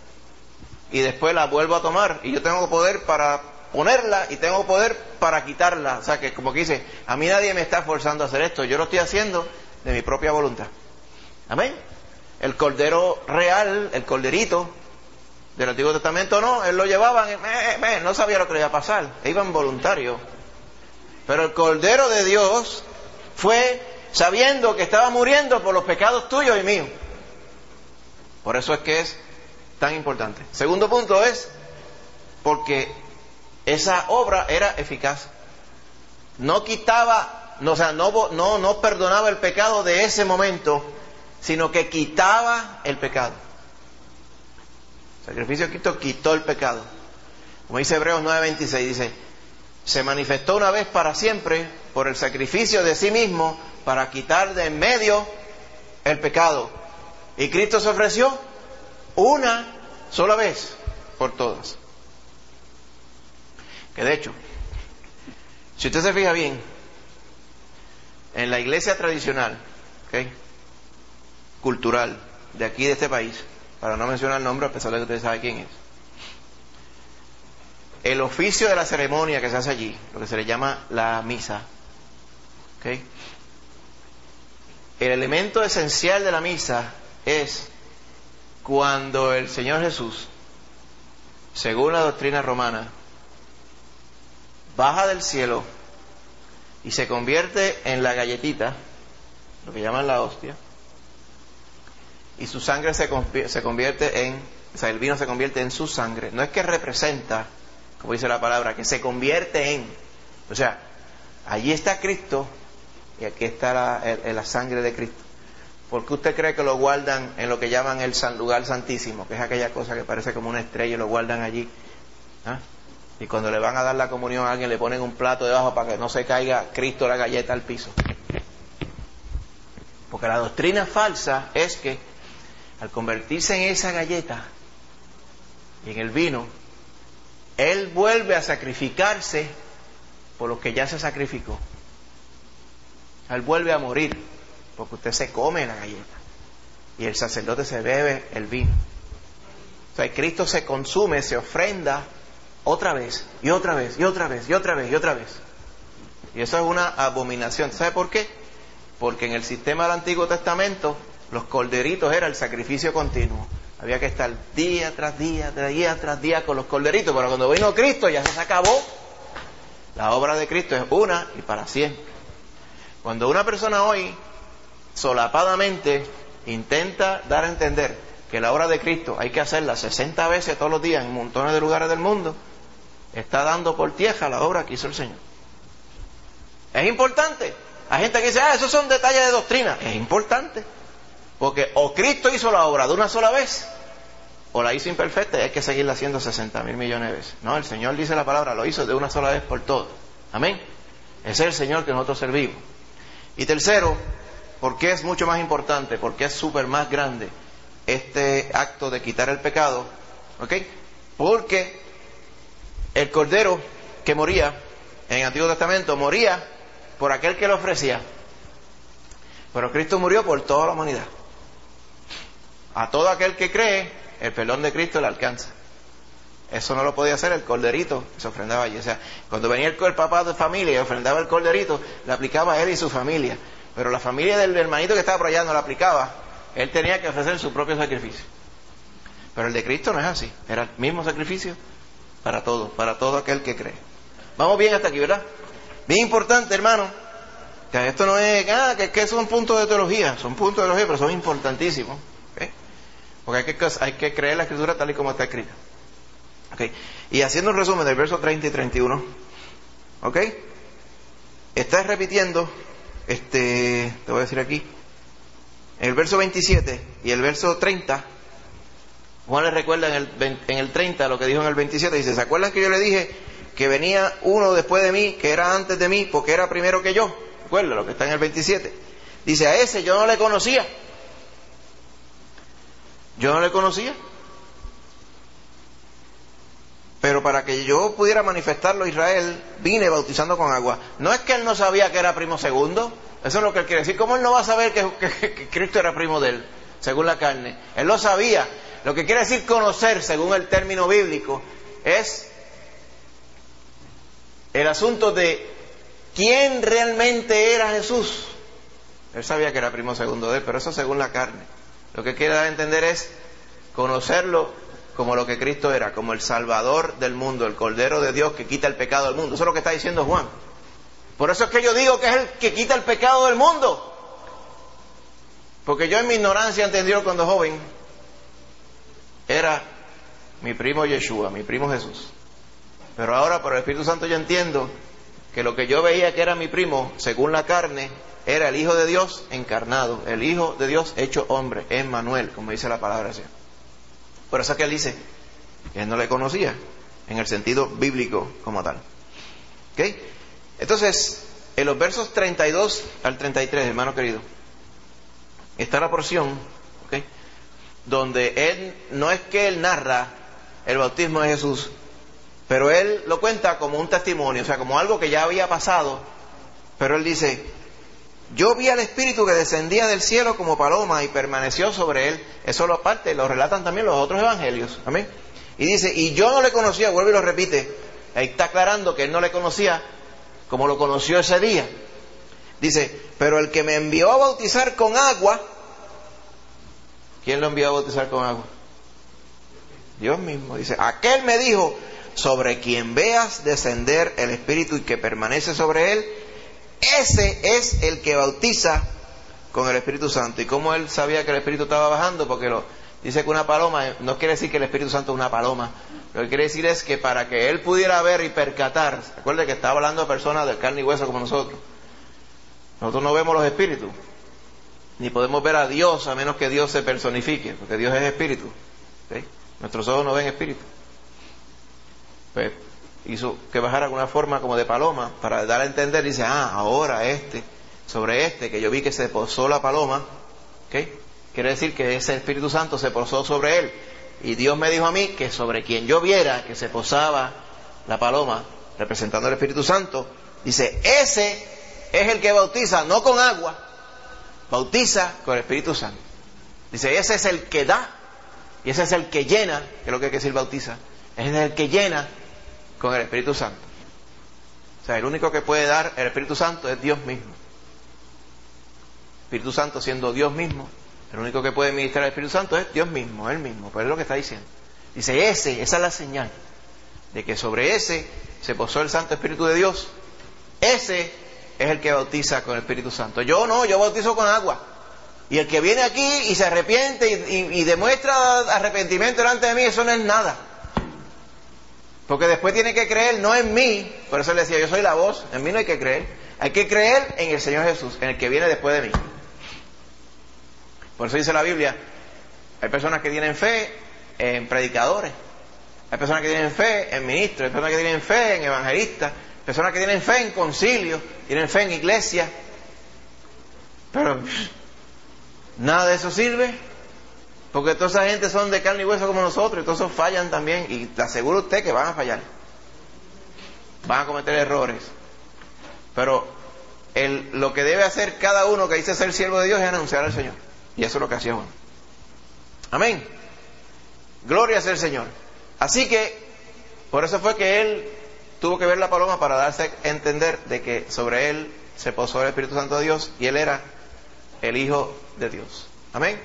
y después la vuelvo a tomar, y yo tengo poder para ponerla y tengo poder para quitarla. O sea, que como que dice, a mí nadie me está forzando a hacer esto, yo lo estoy haciendo de mi propia voluntad. Amén. El cordero real, el corderito del Antiguo Testamento, no, él lo llevaban, eh, eh, no sabía lo que le iba a pasar, iban voluntarios. Pero el cordero de Dios fue sabiendo que estaba muriendo por los pecados tuyos y míos. Por eso es que es tan importante. Segundo punto es porque esa obra era eficaz. No quitaba, no, o sea, no, no, no perdonaba el pecado de ese momento, sino que quitaba el pecado. El sacrificio de Cristo quitó el pecado. Como dice Hebreos nueve veintiséis, dice, se manifestó una vez para siempre por el sacrificio de sí mismo para quitar de en medio el pecado. Y Cristo se ofreció una sola vez por todas. Que de hecho, si usted se fija bien, en la iglesia tradicional, ¿okay?, cultural, de aquí de este país, para no mencionar el nombre a pesar de que ustedes saben quién es, el oficio de la ceremonia que se hace allí, lo que se le llama la misa, ¿okay?, el elemento esencial de la misa es cuando el Señor Jesús, según la doctrina romana, baja del cielo y se convierte en la galletita, lo que llaman la hostia, y su sangre se, se convierte en, o sea, el vino se convierte en su sangre. No es que representa, como dice la palabra, que se convierte en, o sea, allí está Cristo y aquí está la, el, la sangre de Cristo. ¿Por qué usted cree que lo guardan en lo que llaman el san, lugar santísimo, que es aquella cosa que parece como una estrella y lo guardan allí? ¿Ah? Y cuando le van a dar la comunión a alguien le ponen un plato debajo para que no se caiga Cristo la galleta al piso. Porque la doctrina falsa es que al convertirse en esa galleta y en el vino, Él vuelve a sacrificarse por los que ya se sacrificó. Él vuelve a morir porque usted se come la galleta y el sacerdote se bebe el vino. O sea, Cristo se consume, se ofrenda otra vez y otra vez y otra vez y otra vez y otra vez. Y eso es una abominación. ¿Sabe por qué? Porque en el sistema del Antiguo Testamento los corderitos era el sacrificio continuo. Había que estar día tras día, día tras día con los corderitos. Pero cuando vino Cristo ya se acabó. La obra de Cristo es una y para siempre. Cuando una persona hoy solapadamente intenta dar a entender que la obra de Cristo hay que hacerla sesenta veces todos los días en montones de lugares del mundo, está dando por tierra la obra que hizo el Señor. Es importante. Hay gente que dice, ah, esos son detalles de doctrina. Es importante. Porque o Cristo hizo la obra de una sola vez, o la hizo imperfecta y hay que seguirla haciendo sesenta mil millones de veces. No, el Señor dice la palabra, lo hizo de una sola vez por todo. Amén. Ese es el Señor que nosotros servimos. Y tercero, ¿por qué es mucho más importante? ¿Por qué es súper más grande este acto de quitar el pecado? ¿Ok? Porque el cordero que moría en el Antiguo Testamento moría por aquel que lo ofrecía. Pero Cristo murió por toda la humanidad. A todo aquel que cree, el perdón de Cristo le alcanza. Eso no lo podía hacer el corderito que se ofrendaba allí. O sea, cuando venía el, el papá de familia y ofrendaba el corderito, le aplicaba a él y su familia. Pero la familia del hermanito que estaba por allá no le aplicaba. Él tenía que ofrecer su propio sacrificio. Pero el de Cristo no es así. Era el mismo sacrificio para todos, para todo aquel que cree. Vamos bien hasta aquí, ¿verdad? Bien importante, hermano, que esto no es, ah, que, que son puntos de teología. Son puntos de teología, pero son importantísimos. ¿Okay? Porque hay que, hay que creer la Escritura tal y como está escrita. Okay. Y haciendo un resumen del verso treinta y treinta y uno, ¿ok? Está repitiendo, este, te voy a decir aquí, en el verso veintisiete y el verso treinta, Juan le recuerda en el, en el treinta lo que dijo en el veintisiete, dice, ¿se acuerdan que yo le dije que venía uno después de mí, que era antes de mí, porque era primero que yo? ¿Recuerda lo que está en el veintisiete? Dice, a ese yo no le conocía. Yo no le conocía. Pero para que yo pudiera manifestarlo a Israel, vine bautizando con agua. No es que él no sabía que era primo segundo. Eso es lo que él quiere decir. ¿Cómo él no va a saber que, que, que Cristo era primo de él, según la carne? Él lo sabía. Lo que quiere decir conocer, según el término bíblico, es el asunto de quién realmente era Jesús. Él sabía que era primo segundo de él, pero eso según la carne. Lo que quiere dar a entender es conocerlo como lo que Cristo era, como el Salvador del mundo, el Cordero de Dios que quita el pecado del mundo. Eso es lo que está diciendo Juan. Por eso es que yo digo que es el que quita el pecado del mundo. Porque yo en mi ignorancia entendió cuando joven, era mi primo Yeshua, mi primo Jesús. Pero ahora por el Espíritu Santo yo entiendo que lo que yo veía que era mi primo, según la carne, era el Hijo de Dios encarnado, el Hijo de Dios hecho hombre, Emmanuel, como dice la palabra así. Por eso es que él dice que él no le conocía en el sentido bíblico como tal. ¿Okay? Entonces, en los versos treinta y dos al treinta y tres, hermano querido, está la porción, ¿okay?, donde él, no es que él narra el bautismo de Jesús, pero él lo cuenta como un testimonio, o sea, como algo que ya había pasado, pero él dice, yo vi al Espíritu que descendía del cielo como paloma y permaneció sobre él. Eso lo parte, lo relatan también los otros evangelios. Amén. Y dice, y yo no le conocía, vuelve y lo repite. Ahí está aclarando que él no le conocía como lo conoció ese día. Dice, pero el que me envió a bautizar con agua, ¿quién lo envió a bautizar con agua? Dios mismo. Dice, aquel me dijo, sobre quien veas descender el Espíritu y que permanece sobre él, ese es el que bautiza con el Espíritu Santo. ¿Y cómo él sabía que el Espíritu estaba bajando? Porque lo dice que una paloma, no quiere decir que el Espíritu Santo es una paloma. Lo que quiere decir es que para que él pudiera ver y percatar, recuerde que estaba hablando de personas de carne y hueso como nosotros. Nosotros no vemos los espíritus, ni podemos ver a Dios a menos que Dios se personifique, porque Dios es espíritu. ¿Sí? Nuestros ojos no ven espíritu. Pues hizo que bajara con una forma como de paloma para dar a entender, dice, ah, ahora este, sobre este que yo vi que se posó la paloma, ¿okay? Quiere decir que ese Espíritu Santo se posó sobre él. Y Dios me dijo a mí que sobre quien yo viera que se posaba la paloma, representando el Espíritu Santo, dice, ese es el que bautiza, no con agua, bautiza con el Espíritu Santo. Dice, ese es el que da, y ese es el que llena, que es lo que hay que decir bautiza, ese es el que llena con el Espíritu Santo. O sea, el único que puede dar el Espíritu Santo es Dios mismo. Espíritu Santo siendo Dios mismo, el único que puede ministrar el Espíritu Santo es Dios mismo, Él mismo. Pues es lo que está diciendo. Dice, ese, esa es la señal de que sobre ese se posó el Santo Espíritu de Dios. Ese es el que bautiza con el Espíritu Santo. Yo no, yo bautizo con agua. Y el que viene aquí y se arrepiente y, y, y demuestra arrepentimiento delante de mí, eso no es nada. Porque después tiene que creer no en mí, por eso le decía, yo soy la voz, en mí no hay que creer. Hay que creer en el Señor Jesús, en el que viene después de mí. Por eso dice la Biblia, hay personas que tienen fe en predicadores, hay personas que tienen fe en ministros, hay personas que tienen fe en evangelistas, personas que tienen fe en concilios, tienen fe en iglesia, pero nada de eso sirve, porque toda esa gente son de carne y hueso como nosotros, y todos esos fallan también, y le aseguro a usted que van a fallar, van a cometer errores, pero el, lo que debe hacer cada uno que dice ser siervo de Dios es anunciar al Señor, y eso es lo que hacía Juan. Amén. Gloria sea el Señor. Así que, por eso fue que él tuvo que ver la paloma para darse a entender de que sobre él se posó el Espíritu Santo de Dios y él era el Hijo de Dios. Amén.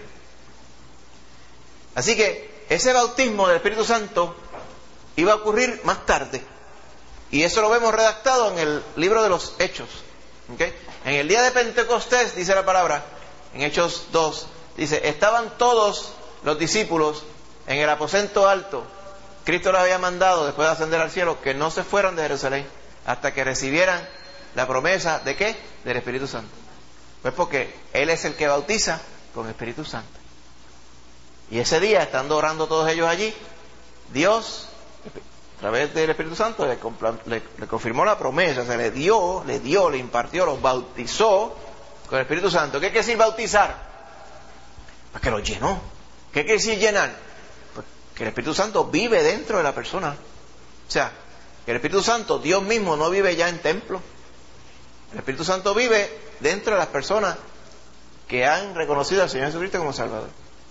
Así que ese bautismo del Espíritu Santo iba a ocurrir más tarde. Y eso lo vemos redactado en el libro de los Hechos. ¿Okay? En el día de Pentecostés, dice la palabra, en Hechos dos, dice, estaban todos los discípulos en el aposento alto. Cristo les había mandado, después de ascender al cielo, que no se fueran de Jerusalén hasta que recibieran la promesa ¿de qué? Del Espíritu Santo. Pues porque Él es el que bautiza con el Espíritu Santo. Y ese día, estando orando todos ellos allí, Dios, a través del Espíritu Santo, le, le, le confirmó la promesa, se le dio, le dio, le impartió, los bautizó con el Espíritu Santo. ¿Qué quiere decir bautizar? Pues que los llenó. ¿Qué quiere decir llenar? Pues que el Espíritu Santo vive dentro de la persona. O sea, que el Espíritu Santo, Dios mismo, no vive ya en templo. El Espíritu Santo vive dentro de las personas que han reconocido al Señor Jesucristo como Salvador.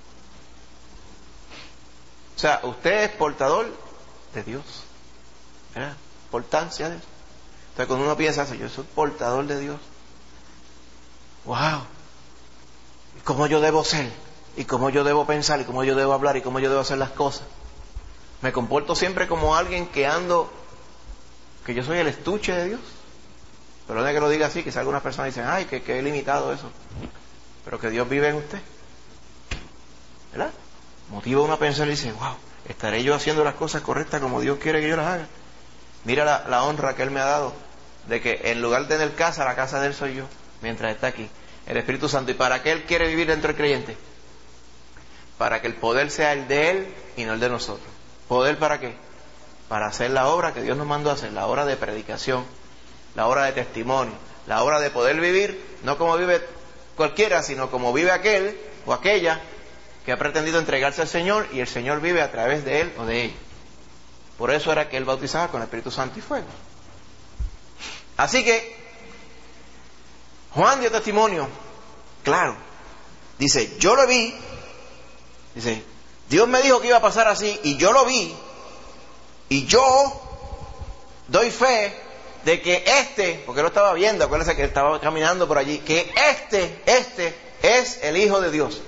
O sea, usted es portador de Dios. ¿Verdad? Importancia de eso. Entonces cuando uno piensa así, yo soy portador de Dios. ¡Wow! ¿Y cómo yo debo ser? ¿Y cómo yo debo pensar? ¿Y cómo yo debo hablar? ¿Y cómo yo debo hacer las cosas? Me comporto siempre como alguien que ando, que yo soy el estuche de Dios. Pero no es que lo diga así, quizás algunas personas dicen, ay, que, que he limitado eso. Pero que Dios vive en usted. ¿Verdad? Motiva a uno a pensar y dice, wow, ¿estaré yo haciendo las cosas correctas como Dios quiere que yo las haga? Mira la, la honra que Él me ha dado de que en lugar de tener casa, la casa de Él soy yo, mientras está aquí, el Espíritu Santo. ¿Y para qué Él quiere vivir dentro del creyente? Para que el poder sea el de Él y no el de nosotros. ¿Poder para qué? Para hacer la obra que Dios nos mandó a hacer, la obra de predicación, la obra de testimonio, la obra de poder vivir, no como vive cualquiera, sino como vive aquel o aquella que ha pretendido entregarse al Señor y el Señor vive a través de él o de ella. Por eso era que él bautizaba con el Espíritu Santo y fuego. Así que Juan dio testimonio, claro. Dice, yo lo vi. Dice, Dios me dijo que iba a pasar así y yo lo vi. Y yo doy fe de que este, porque lo estaba viendo, acuérdense que estaba caminando por allí, que este, este es el Hijo de Dios.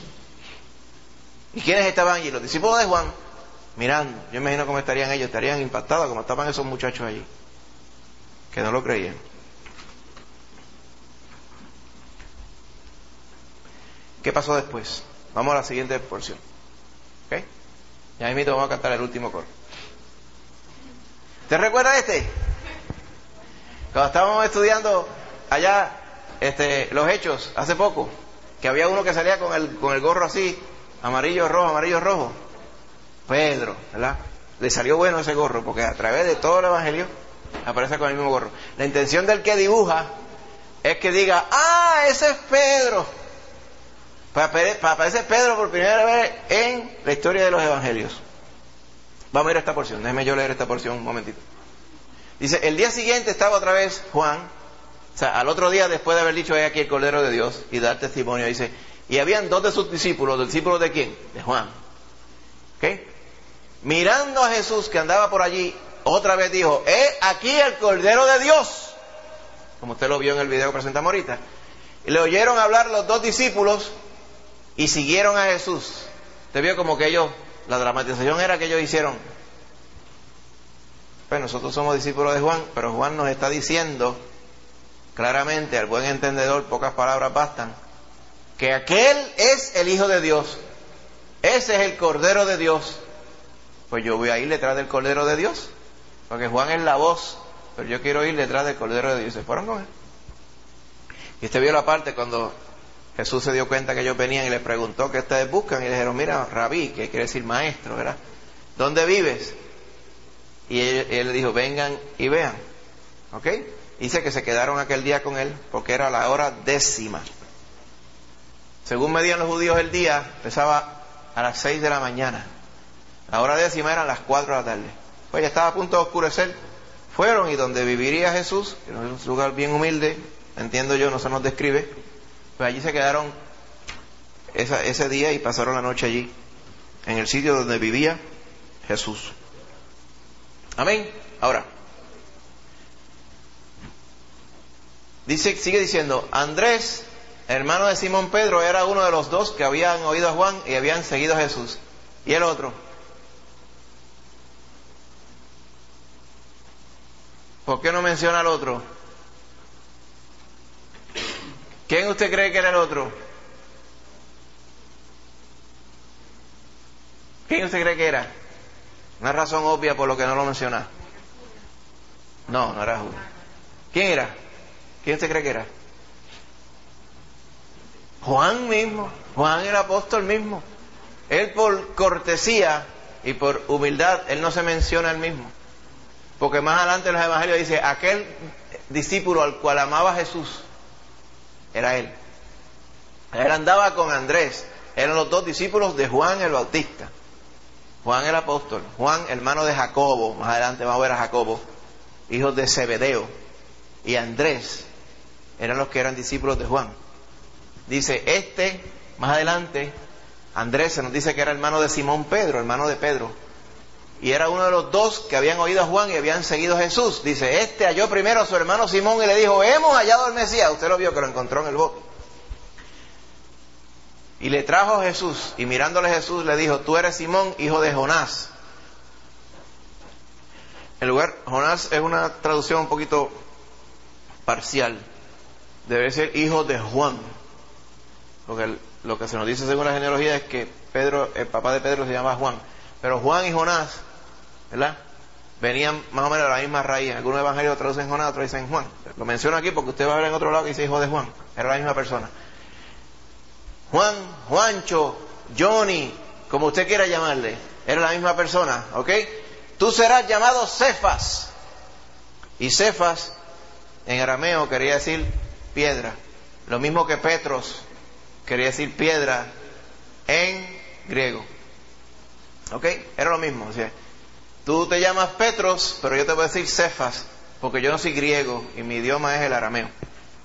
¿Y quiénes estaban allí? Los discípulos de Juan, mirando. Yo imagino cómo estarían ellos, estarían impactados como estaban esos muchachos allí, que no lo creían. ¿Qué pasó después? Vamos a la siguiente porción. ¿Ok? Ya mismo vamos a cantar el último coro. ¿Te recuerdas este? Cuando estábamos estudiando allá este, los Hechos, hace poco, que había uno que salía con el, con el gorro así, amarillo, rojo, amarillo, rojo. Pedro, ¿verdad? Le salió bueno ese gorro, porque a través de todo el Evangelio aparece con el mismo gorro. La intención del que dibuja es que diga, ¡ah, ese es Pedro! Para aparecer Pedro por primera vez en la historia de los Evangelios. Vamos a ir a esta porción, déjeme yo leer esta porción un momentito. Dice, el día siguiente estaba otra vez Juan, o sea, al otro día después de haber dicho, he aquí el Cordero de Dios, y dar testimonio, dice, y habían dos de sus discípulos, ¿los discípulos de quién? De Juan. ¿Ok? Mirando a Jesús que andaba por allí, otra vez dijo, he aquí el Cordero de Dios, como usted lo vio en el video que presentamos ahorita. Y le oyeron hablar los dos discípulos y siguieron a Jesús. Usted vio como que ellos, la dramatización era que ellos hicieron, pues nosotros somos discípulos de Juan, pero Juan nos está diciendo claramente, al buen entendedor, pocas palabras bastan, que aquel es el Hijo de Dios, ese es el Cordero de Dios. Pues yo voy a ir detrás del Cordero de Dios, porque Juan es la voz, pero yo quiero ir detrás del Cordero de Dios. Se fueron con él. Y usted vio la parte cuando Jesús se dio cuenta que ellos venían y les preguntó qué ustedes buscan, y le dijeron, mira, rabí, que quiere decir maestro, ¿verdad? ¿Dónde vives? Y él, él le dijo, vengan y vean. ¿Ok? Dice que se quedaron aquel día con él porque era la hora décima. Según medían los judíos el día, empezaba a las seis de la mañana. La hora décima eran las cuatro de la tarde. Pues ya estaba a punto de oscurecer. Fueron y donde viviría Jesús, que es un lugar bien humilde, entiendo yo, no se nos describe, pues allí se quedaron esa, ese día y pasaron la noche allí, en el sitio donde vivía Jesús. Amén. Ahora, dice, sigue diciendo, Andrés, hermano de Simón Pedro, era uno de los dos que habían oído a Juan y habían seguido a Jesús. ¿Y el otro? ¿Por qué no menciona al otro? ¿Quién usted cree que era el otro? ¿Quién usted cree que era? Una razón obvia por lo que no lo menciona. No, no era Judas. ¿Quién era? ¿Quién usted cree que era? Juan mismo. Juan el apóstol mismo. Él por cortesía y por humildad, él no se menciona él mismo. Porque más adelante en los evangelios dice, aquel discípulo al cual amaba Jesús, era él. Él andaba con Andrés. Eran los dos discípulos de Juan el Bautista. Juan el apóstol, Juan hermano de Jacobo, más adelante vamos a ver a Jacobo, hijos de Zebedeo, y Andrés eran los que eran discípulos de Juan. Dice, este, más adelante, Andrés se nos dice que era hermano de Simón Pedro, hermano de Pedro, y era uno de los dos que habían oído a Juan y habían seguido a Jesús. Dice, este halló primero a su hermano Simón y le dijo, hemos hallado al Mesías. Usted lo vio que lo encontró en el bote. Y le trajo a Jesús, y mirándole Jesús le dijo, tú eres Simón, hijo de Jonás. El lugar, Jonás es una traducción un poquito parcial. Debe ser hijo de Juan. Porque lo que se nos dice según la genealogía es que Pedro, el papá de Pedro se llama Juan. Pero Juan y Jonás, ¿verdad? Venían más o menos de la misma raíz. Algunos evangelios traducen Jonás, otros dicen Juan. Lo menciono aquí porque usted va a ver en otro lado que dice hijo de Juan. Era la misma persona. Juan, Juancho, Johnny, como usted quiera llamarle, era la misma persona, ¿ok? Tú serás llamado Cefas. Y Cefas, en arameo, quería decir piedra. Lo mismo que Petros, quería decir piedra en griego. ¿Ok? Era lo mismo. O sea, tú te llamas Petros, pero yo te voy a decir Cefas, porque yo no soy griego y mi idioma es el arameo.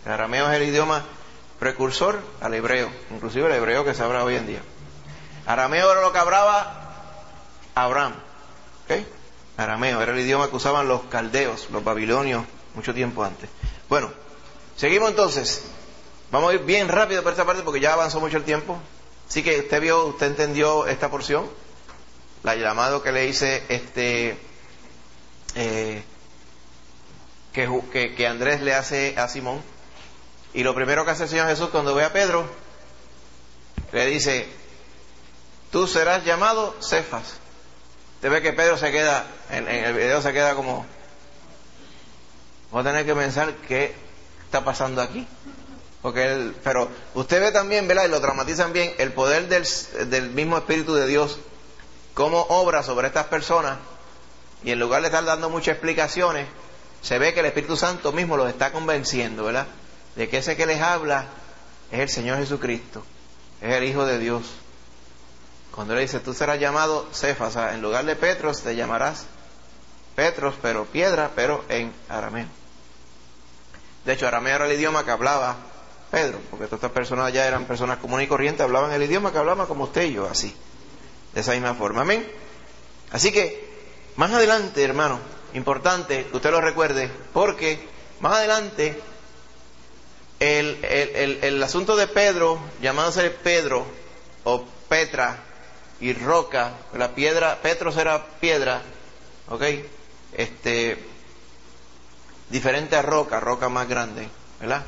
El arameo es el idioma precursor al hebreo, inclusive el hebreo que se habla hoy en día. Arameo era lo que hablaba Abraham, ¿ok? Arameo era el idioma que usaban los caldeos, los babilonios, mucho tiempo antes. Bueno, seguimos entonces. Vamos a ir bien rápido por esta parte porque ya avanzó mucho el tiempo. Así que usted vio, usted entendió esta porción, la llamado que le hice este eh, que, que, que Andrés le hace a Simón. Y lo primero que hace el Señor Jesús cuando ve a Pedro, le dice: tú serás llamado Cefas. Usted ve que Pedro se queda, en, en el video se queda como, vamos a tener que pensar qué está pasando aquí. Porque él, pero usted ve también, ¿verdad? Y lo dramatizan bien, el poder del, del mismo Espíritu de Dios, cómo obra sobre estas personas, y en lugar de estar dando muchas explicaciones, se ve que el Espíritu Santo mismo los está convenciendo, ¿verdad? De que ese que les habla es el Señor Jesucristo, es el Hijo de Dios. Cuando le dice: tú serás llamado Cefas, o sea, en lugar de Petros te llamarás Petros, pero piedra, pero en arameo. De hecho, arameo era el idioma que hablaba Pedro, porque todas estas personas ya eran personas comunes y corrientes, hablaban el idioma que hablaban como usted y yo, así, de esa misma forma. Amén. Así que más adelante, hermano, importante que usted lo recuerde, porque más adelante el, el, el, el asunto de Pedro, llamándose Pedro o Petra y roca, la piedra, Petros era piedra, ok, este, diferente a roca, roca más grande, ¿verdad?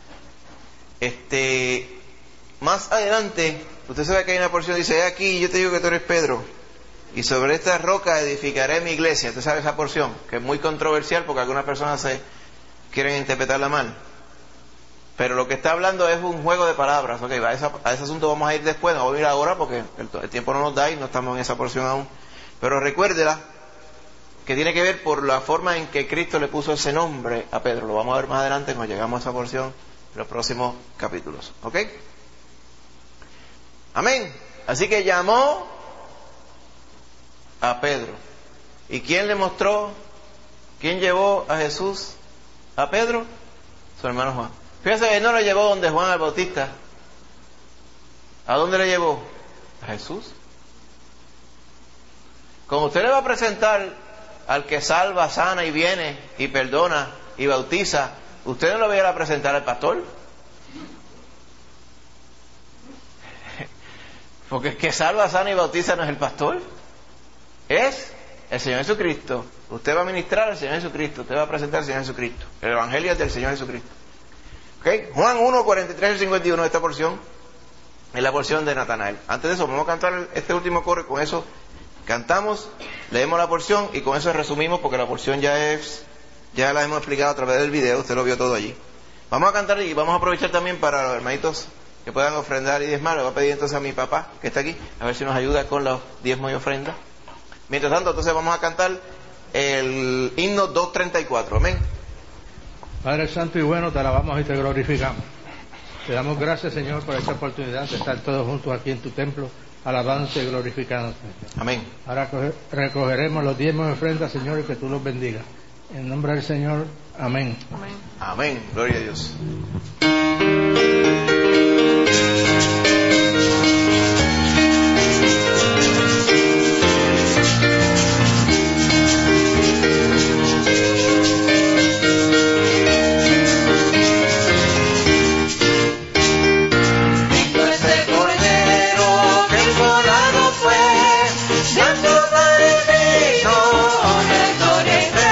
Este, más adelante, usted sabe que hay una porción que dice: he aquí, yo te digo que tú eres Pedro, y sobre esta roca edificaré mi iglesia. Usted sabe esa porción, que es muy controversial porque algunas personas se quieren interpretarla mal. Pero lo que está hablando es un juego de palabras. Ok, a, esa, a ese asunto vamos a ir después, no vamos a ir ahora porque el, el tiempo no nos da y no estamos en esa porción aún. Pero recuérdela, que tiene que ver por la forma en que Cristo le puso ese nombre a Pedro. Lo vamos a ver más adelante cuando llegamos a esa porción en los próximos capítulos. ¿Ok? Amén. Así que llamó a Pedro. ¿Y quién le mostró? ¿Quién llevó a Jesús a Pedro? Su hermano Juan. Fíjense que no lo llevó donde Juan el Bautista. ¿A dónde le llevó? A Jesús. Como usted le va a presentar al que salva, sana y viene y perdona y bautiza, ¿usted no lo va a ir a presentar al pastor? Porque el que salva, sana y bautiza no es el pastor, es el Señor Jesucristo. Usted va a ministrar al Señor Jesucristo, usted va a presentar al Señor Jesucristo. El Evangelio es del Señor Jesucristo. ¿Okay? Juan uno, cuarenta y tres al cincuenta y uno, esta porción es la porción de Natanael. Antes de eso, vamos a cantar este último coro y con eso cantamos, leemos la porción y con eso resumimos, porque la porción ya es, ya la hemos explicado a través del video, usted lo vio todo allí. Vamos a cantar y vamos a aprovechar también para los hermanitos que puedan ofrendar y diezmar. Le voy a pedir entonces a mi papá, que está aquí, a ver si nos ayuda con los diezmos y ofrendas. Mientras tanto, entonces vamos a cantar el himno doscientos treinta y cuatro. Amén.
Padre Santo y bueno, te alabamos y te glorificamos. Te damos gracias, Señor, por esta oportunidad de estar todos juntos aquí en tu templo, alabándote y glorificándote. Amén. Ahora recogeremos los diezmos y ofrendas, Señor, y que tú los bendigas. En nombre del Señor, amén.
Amén. Amén. Gloria a Dios.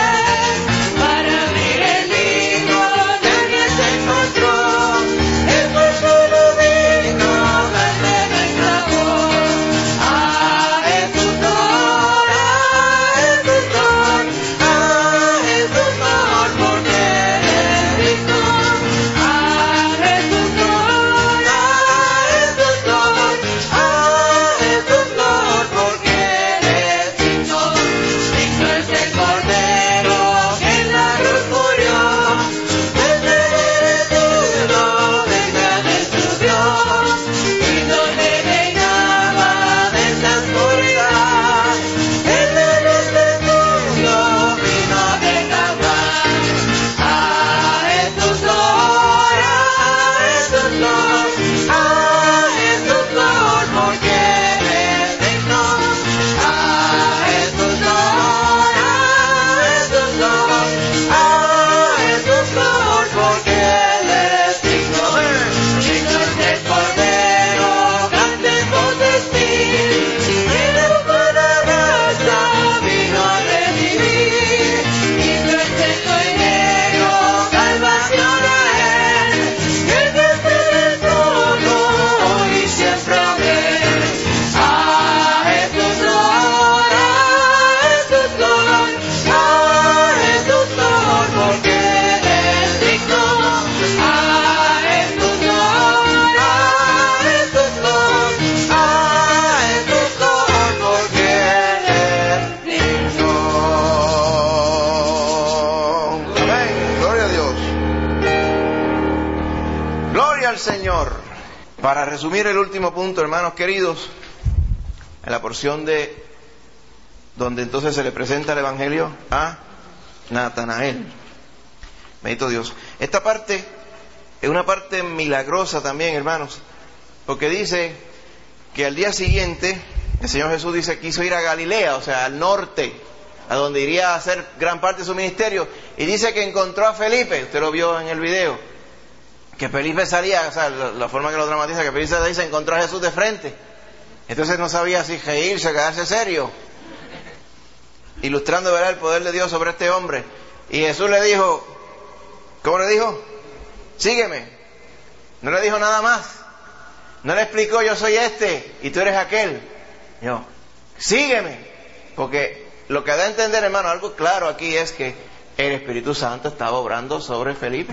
Para ver el hijo que Dios encontró, el
Gloria al Señor. Para resumir el último punto, hermanos queridos, en la porción de donde entonces se le presenta el Evangelio a Natanael. Bendito Dios. Esta parte es una parte milagrosa también, hermanos, porque dice que al día siguiente el Señor Jesús dice que quiso ir a Galilea, o sea, al norte, a donde iría a hacer gran parte de su ministerio, y dice que encontró a Felipe. Usted lo vio en el video, que Felipe salía, o sea, la, la forma que lo dramatiza, que Felipe dice encontró a Jesús de frente. Entonces no sabía si reírse o quedarse serio, ilustrando, ¿verdad?, el poder de Dios sobre este hombre. Y Jesús le dijo, ¿cómo le dijo? Sígueme. No le dijo nada más. No le explicó, yo soy este y tú eres aquel. Yo, sígueme. Porque lo que da a entender, hermano, algo claro aquí es que el Espíritu Santo estaba obrando sobre Felipe.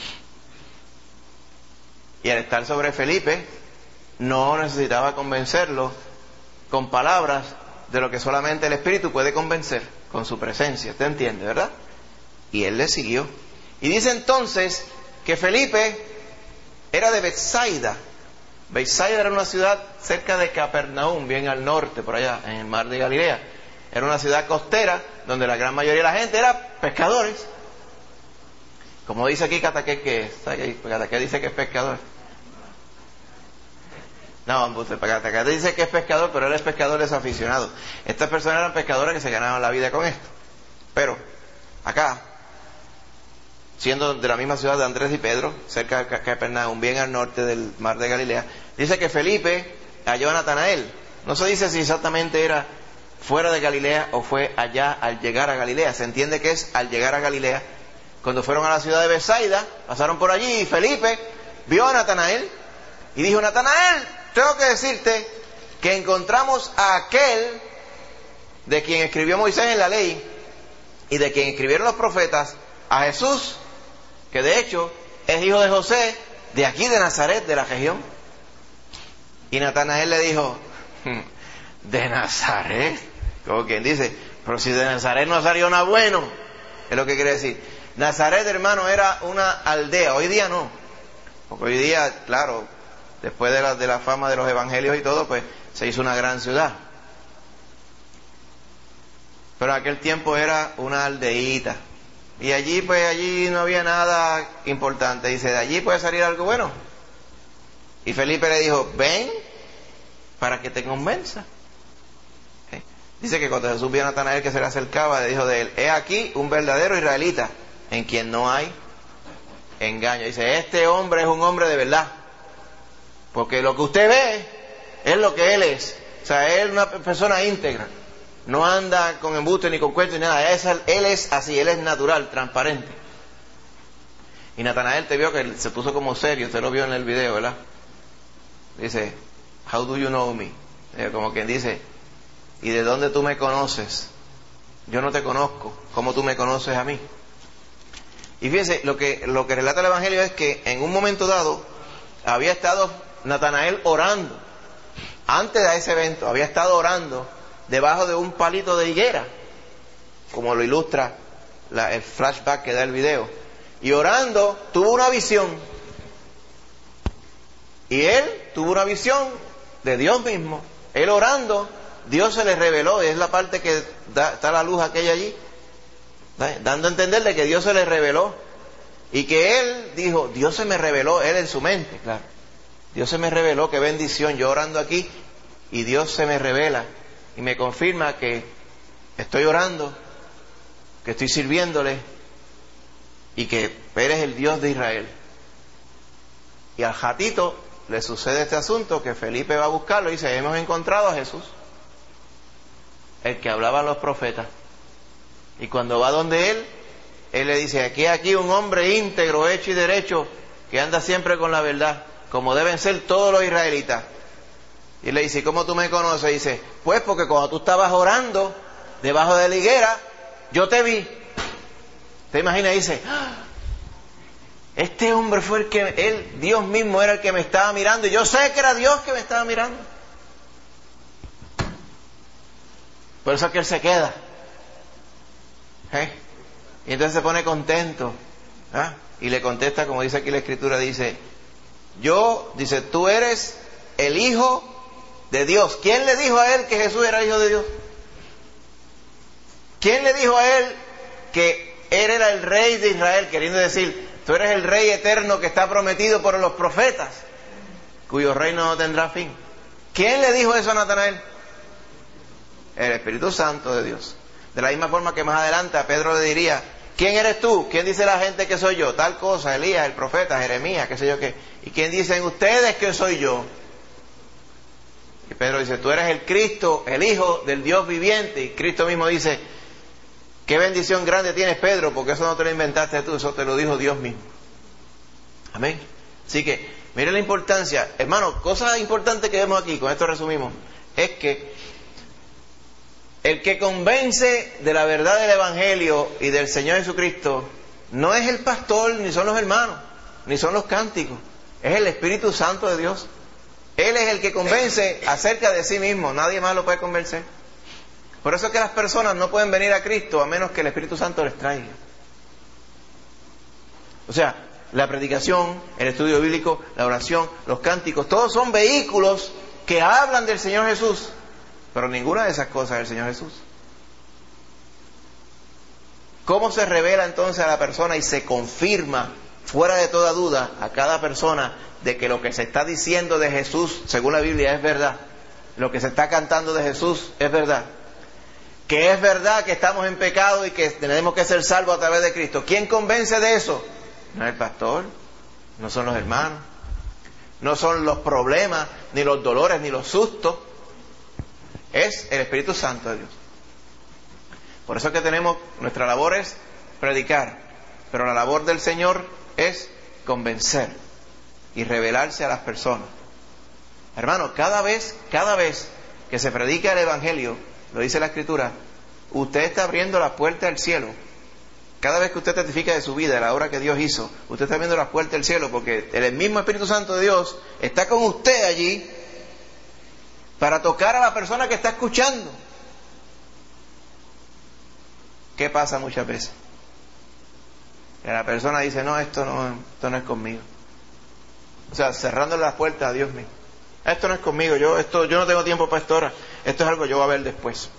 Y al estar sobre Felipe, no necesitaba convencerlo con palabras de lo que solamente el Espíritu puede convencer con su presencia. ¿Usted entiende, verdad? Y él le siguió. Y dice entonces que Felipe era de Betsaida. Betsaida era una ciudad cerca de Capernaum, bien al norte, por allá, en el mar de Galilea. Era una ciudad costera donde la gran mayoría de la gente era pescadores. Como dice aquí Cataque, que es. Cataque dice que es pescador. No, Cataque dice que es pescador, pero él es pescador desaficionado. Estas personas eran pescadores que se ganaban la vida con esto. Pero acá, siendo de la misma ciudad de Andrés y Pedro, cerca de Capernaum, bien al norte del mar de Galilea, dice que Felipe halló a Natanael. No se dice si exactamente era fuera de Galilea o fue allá al llegar a Galilea. Se entiende que es al llegar a Galilea. Cuando fueron a la ciudad de Betsaida, pasaron por allí y Felipe vio a Natanael y dijo, Natanael, tengo que decirte que encontramos a aquel de quien escribió Moisés en la ley y de quien escribieron los profetas, a Jesús, que de hecho es hijo de José, de aquí de Nazaret, de la región. Y Natanael le dijo, ¿de Nazaret? Como quien dice, pero si de Nazaret no salió nada bueno, es lo que quiere decir. Nazaret, hermano, era una aldea. Hoy día no, porque hoy día, claro, después de la, de la fama de los evangelios y todo, pues se hizo una gran ciudad. Pero en aquel tiempo era una aldeíta. Y allí, pues allí no había nada importante. Dice, de allí puede salir algo bueno. Y Felipe le dijo, ven para que te convenza. ¿Eh? Dice que cuando Jesús vio a Natanael que se le acercaba, le dijo de él, he aquí un verdadero israelita, en quien no hay engaño. Dice, este hombre es un hombre de verdad. Porque lo que usted ve es lo que él es. O sea, él es una persona íntegra. No anda con embuste ni con cuentos ni nada. Es, él es así, él es natural, transparente. Y Natanael te vio que se puso como serio. Usted lo vio en el video, ¿verdad? Dice, how do you know me? Eh, como quien dice, ¿y de dónde tú me conoces? Yo no te conozco. ¿Cómo tú me conoces a mí? Y fíjense, lo que, lo que relata el Evangelio es que en un momento dado había estado Natanael orando. Antes de ese evento había estado orando debajo de un palito de higuera, como lo ilustra la, el flashback que da el video. Y orando tuvo una visión. Y él tuvo una visión de Dios mismo. Él orando, Dios se le reveló. Y es la parte que da, está la luz aquella allí, dando a entender de que Dios se le reveló. Y que él dijo, Dios se me reveló, él en su mente, claro. Dios se me reveló, qué bendición, yo orando aquí, y Dios se me revela. Y me confirma que estoy orando, que estoy sirviéndole y que eres el Dios de Israel. Y al ratito le sucede este asunto que Felipe va a buscarlo y dice, hemos encontrado a Jesús, el que hablaban los profetas. Y cuando va donde él, él le dice, aquí aquí un hombre íntegro, hecho y derecho, que anda siempre con la verdad, como deben ser todos los israelitas. Y le dice, ¿cómo tú me conoces? Y dice, pues porque cuando tú estabas orando debajo de la higuera, yo te vi. ¿Te imaginas? Y dice, ¡ah! Este hombre fue el que, él, Dios mismo era el que me estaba mirando, y yo sé que era Dios que me estaba mirando. Por eso es que él se queda. ¿Eh? Y entonces se pone contento. ¿Ah? Y le contesta, como dice aquí la Escritura, dice, yo, dice, tú eres el Hijo de Dios. ¿Quién le dijo a él que Jesús era Hijo de Dios? ¿Quién le dijo a él que él era el Rey de Israel? Queriendo decir, tú eres el Rey eterno que está prometido por los profetas, cuyo reino no tendrá fin. ¿Quién le dijo eso a Natanael? El Espíritu Santo de Dios. De la misma forma que más adelante a Pedro le diría, ¿quién eres tú? ¿Quién dice la gente que soy yo? Tal cosa, Elías, el profeta, Jeremías, qué sé yo qué. ¿Y quién dicen ustedes que soy yo? Y Pedro dice, tú eres el Cristo, el Hijo del Dios viviente. Y Cristo mismo dice, qué bendición grande tienes, Pedro, porque eso no te lo inventaste tú, eso te lo dijo Dios mismo. Amén. Así que, mire la importancia. Hermano, cosas importantes que vemos aquí, con esto resumimos, es que el que convence de la verdad del Evangelio y del Señor Jesucristo no es el pastor, ni son los hermanos, ni son los cánticos, es el Espíritu Santo de Dios. Él es el que convence acerca de sí mismo, nadie más lo puede convencer. Por eso es que las personas no pueden venir a Cristo a menos que el Espíritu Santo les traiga. O sea, la predicación, el estudio bíblico, la oración, los cánticos, todos son vehículos que hablan del Señor Jesús. Pero ninguna de esas cosas es el Señor Jesús. ¿Cómo se revela entonces a la persona y se confirma fuera de toda duda a cada persona de que lo que se está diciendo de Jesús, según la Biblia, es verdad? Lo que se está cantando de Jesús es verdad. Que es verdad que estamos en pecado y que tenemos que ser salvos a través de Cristo. ¿Quién convence de eso? No es el pastor, no son los hermanos, no son los problemas, ni los dolores, ni los sustos. Es el Espíritu Santo de Dios. Por eso es que tenemos, nuestra labor es predicar, pero la labor del Señor es convencer y revelarse a las personas. Hermano, cada vez, cada vez que se predica el Evangelio, lo dice la Escritura, usted está abriendo la puerta al cielo. Cada vez que usted testifica de su vida, de la obra que Dios hizo, usted está abriendo la puerta al cielo, porque el mismo Espíritu Santo de Dios está con usted allí para tocar a la persona que está escuchando. ¿Qué pasa muchas veces? Que la persona dice, no, esto no, esto no es conmigo. O sea, cerrando las puertas a Dios mismo. Esto no es conmigo, yo, esto, yo no tengo tiempo para esto ahora. Esto es algo que yo voy a ver después.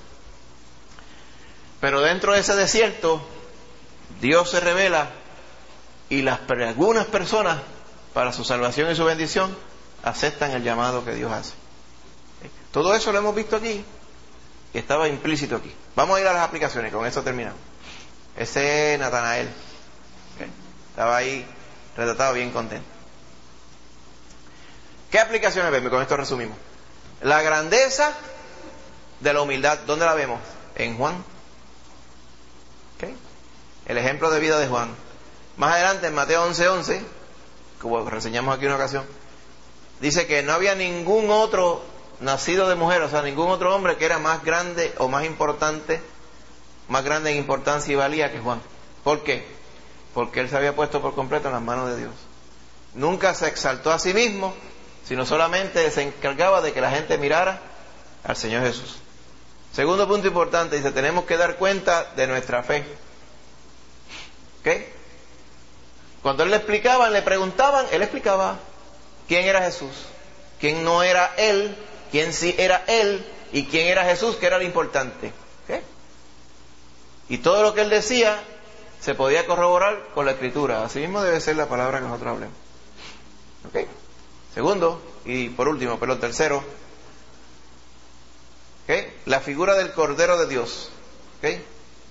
Pero dentro de ese desierto, Dios se revela y las, algunas personas, para su salvación y su bendición, aceptan el llamado que Dios hace. Todo eso lo hemos visto aquí, que estaba implícito aquí. Vamos a ir a las aplicaciones, con eso terminamos. Ese es Natanael. ¿Okay? Estaba ahí retratado bien contento. ¿Qué aplicaciones vemos? Con esto resumimos. La grandeza de la humildad, ¿dónde la vemos? En Juan. ¿Okay? El ejemplo de vida de Juan. Más adelante, en Mateo once once, como reseñamos aquí una ocasión, dice que no había ningún otro nacido de mujer, o sea, ningún otro hombre que era más grande o más importante, más grande en importancia y valía que Juan. ¿Por qué? Porque él se había puesto por completo en las manos de Dios. Nunca se exaltó a sí mismo, sino solamente se encargaba de que la gente mirara al Señor Jesús. Segundo punto importante, dice, tenemos que dar cuenta de nuestra fe. ¿Ok? Cuando él le explicaban, le preguntaban, él explicaba quién era Jesús, quién no era él, quién sí era él y quién era Jesús, que era lo importante. ¿Okay? Y todo lo que él decía se podía corroborar con la Escritura. Así mismo debe ser la palabra que nosotros hablemos. ¿Okay? Segundo, y por último, pero tercero, ¿okay? La figura del Cordero de Dios. ¿Okay?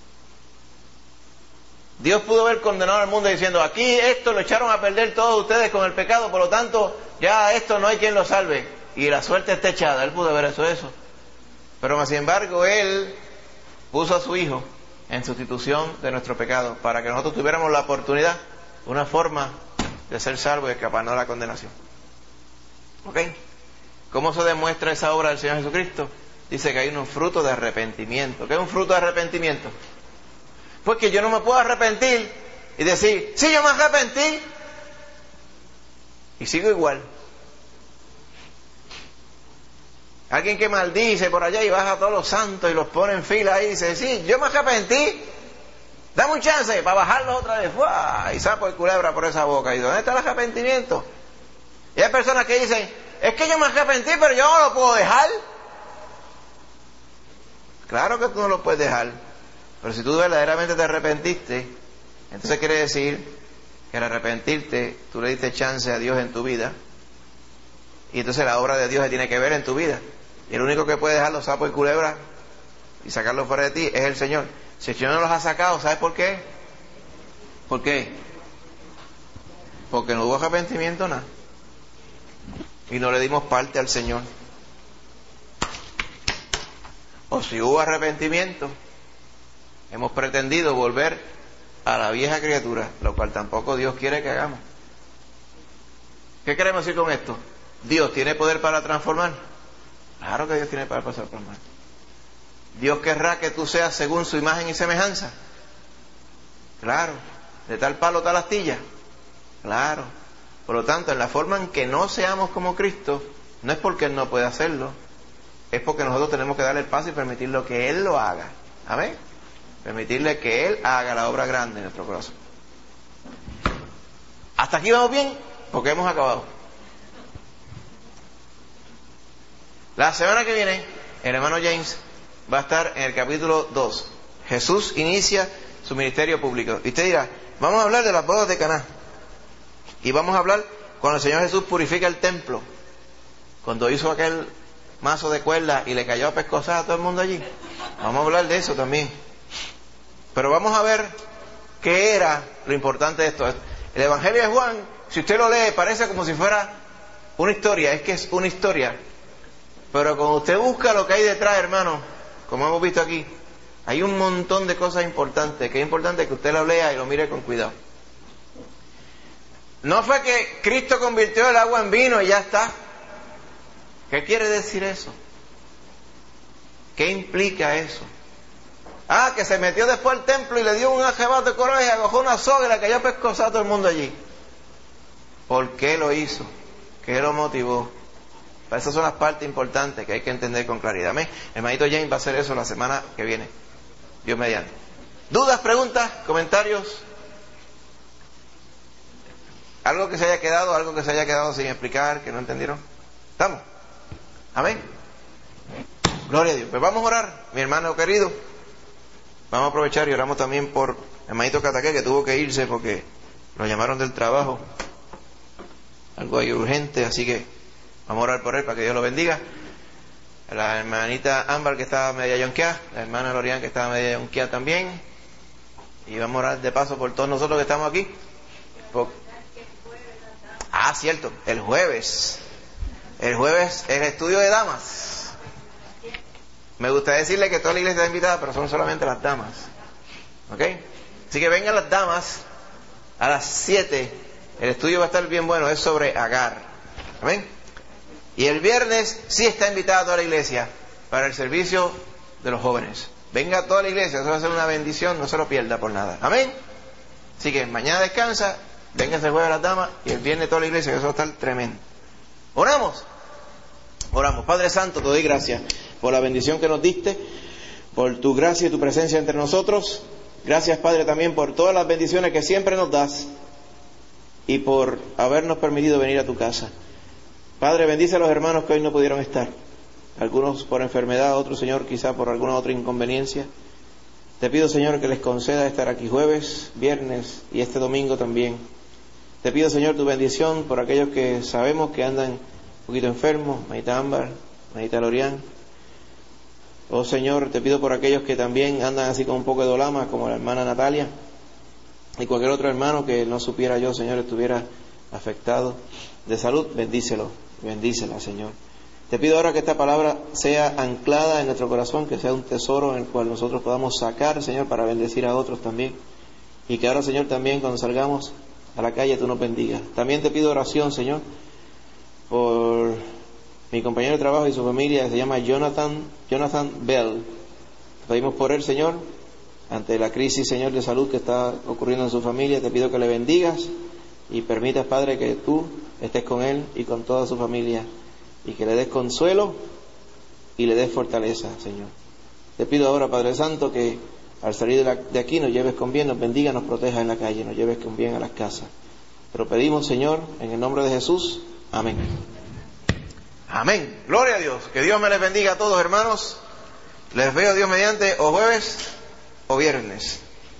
Dios pudo haber condenado al mundo diciendo, aquí esto lo echaron a perder todos ustedes con el pecado, por lo tanto ya esto no hay quien lo salve y la suerte está echada. Él pudo haber hecho eso, pero más sin embargo él puso a su hijo en sustitución de nuestro pecado para que nosotros tuviéramos la oportunidad, una forma de ser salvos y escaparnos de la condenación. ¿Ok? ¿Cómo se demuestra esa obra del Señor Jesucristo? Dice que hay un fruto de arrepentimiento. ¿Qué es un fruto de arrepentimiento? Pues que yo no me puedo arrepentir y decir, sí, yo me arrepentí y sigo igual. Alguien que maldice por allá y baja a todos los santos y los pone en fila ahí y dice, sí, yo me arrepentí, dame un chance para bajarlos otra vez. ¡Fua! Y sapo y culebra por esa boca. ¿Y dónde está el arrepentimiento? Y hay personas que dicen, es que yo me arrepentí, pero yo no lo puedo dejar. Claro que tú no lo puedes dejar, pero si tú verdaderamente te arrepentiste, entonces quiere decir que al arrepentirte tú le diste chance a Dios en tu vida, y entonces la obra de Dios se tiene que ver en tu vida, y el único que puede dejar los sapos y culebras y sacarlos fuera de ti es el Señor. Si el Señor no los ha sacado, ¿sabes por qué? ¿Por qué? Porque no hubo arrepentimiento, nada, y no le dimos parte al Señor. O si hubo arrepentimiento, hemos pretendido volver a la vieja criatura, lo cual tampoco Dios quiere que hagamos. ¿Qué queremos decir con esto? ¿Dios tiene poder para transformar? Claro que Dios tiene poder para transformar. ¿Dios querrá que tú seas según su imagen y semejanza? Claro. ¿De tal palo tal astilla? Claro. Por lo tanto, en la forma en que no seamos como Cristo, no es porque Él no puede hacerlo, es porque nosotros tenemos que darle el paso y permitirle que Él lo haga. Amén. Permitirle que Él haga la obra grande en nuestro corazón. Hasta aquí vamos bien, porque hemos acabado. La semana que viene, el hermano James va a estar en el capítulo dos. Jesús inicia su ministerio público. Y usted dirá, vamos a hablar de las bodas de Caná. Y vamos a hablar cuando el Señor Jesús purifica el templo. Cuando hizo aquel mazo de cuerdas y le cayó a pescozar a todo el mundo allí. Vamos a hablar de eso también. Pero vamos a ver qué era lo importante de esto. El Evangelio de Juan, si usted lo lee, parece como si fuera una historia. Es que es una historia. Pero cuando usted busca lo que hay detrás, hermano, como hemos visto aquí, hay un montón de cosas importantes, que es importante que usted lo lea y lo mire con cuidado. No fue que Cristo convirtió el agua en vino y ya está. ¿Qué quiere decir eso? ¿Qué implica eso? Ah, que se metió después al templo y le dio un arrebato de coraje, agarró una soga y la cayó a pescozar a todo el mundo allí. ¿Por qué lo hizo? ¿Qué lo motivó? Esas son las partes importantes que hay que entender con claridad. Amén. El hermanito James va a hacer eso la semana que viene. Dios mediante. ¿Dudas, preguntas, comentarios? ¿Algo que se haya quedado, algo que se haya quedado sin explicar, que no entendieron? ¿Estamos? Amén. Gloria a Dios. Pues vamos a orar, mi hermano querido. Vamos a aprovechar y oramos también por el hermanito Cataque, que tuvo que irse porque lo llamaron del trabajo. Algo ahí urgente, así que vamos a orar por él para que Dios lo bendiga. La hermanita Ámbar, que estaba media yonqueada, la hermana Lorian, que estaba media yonqueada también. Y vamos a orar de paso por todos nosotros que estamos aquí. Por... Ah, cierto, el jueves. El jueves es el estudio de damas. Me gustaría decirle que toda la iglesia está invitada, pero son solamente las damas. ¿Ok? Así que vengan las damas a las siete. El estudio va a estar bien bueno, es sobre Agar. ¿Amén? Y el viernes sí está invitada toda la iglesia para el servicio de los jóvenes. Venga toda la iglesia, eso va a ser una bendición, no se lo pierda por nada. Amén. Así que mañana descansa, venga el jueves a las damas y el viernes toda la iglesia, que eso va a estar tremendo. Oramos. Oramos. Padre Santo, te doy gracias por la bendición que nos diste, por tu gracia y tu presencia entre nosotros. Gracias, Padre, también por todas las bendiciones que siempre nos das y por habernos permitido venir a tu casa. Padre, bendice a los hermanos que hoy no pudieron estar. Algunos por enfermedad, otros, Señor, quizá por alguna otra inconveniencia. Te pido, Señor, que les conceda estar aquí jueves, viernes y este domingo también. Te pido, Señor, tu bendición por aquellos que sabemos que andan un poquito enfermos, Manita Ámbar, Manita Lorian. Oh, Señor, te pido por aquellos que también andan así con un poco de dolama, como la hermana Natalia, y cualquier otro hermano que no supiera yo, Señor, estuviera afectado de salud. Bendícelo, bendícela, Señor. Te pido ahora que esta palabra sea anclada en nuestro corazón, que sea un tesoro en el cual nosotros podamos sacar, Señor, para bendecir a otros también. Y que ahora, Señor, también cuando salgamos a la calle tú nos bendigas. También te pido oración, Señor, por mi compañero de trabajo y su familia, que se llama Jonathan, Jonathan Bell. Pedimos por él, Señor, ante la crisis, Señor, de salud que está ocurriendo en su familia. Te pido que le bendigas y permitas, Padre, que tú estés con él y con toda su familia, y que le des consuelo y le des fortaleza, Señor. Te pido ahora, Padre Santo, que al salir de, la, de aquí nos lleves con bien, nos bendiga, nos proteja en la calle, nos lleves con bien a las casas. Pero pedimos, Señor, en el nombre de Jesús, Amén. Amén. Gloria a Dios. Que Dios me les bendiga a todos, hermanos. Les veo, Dios mediante, o jueves o viernes.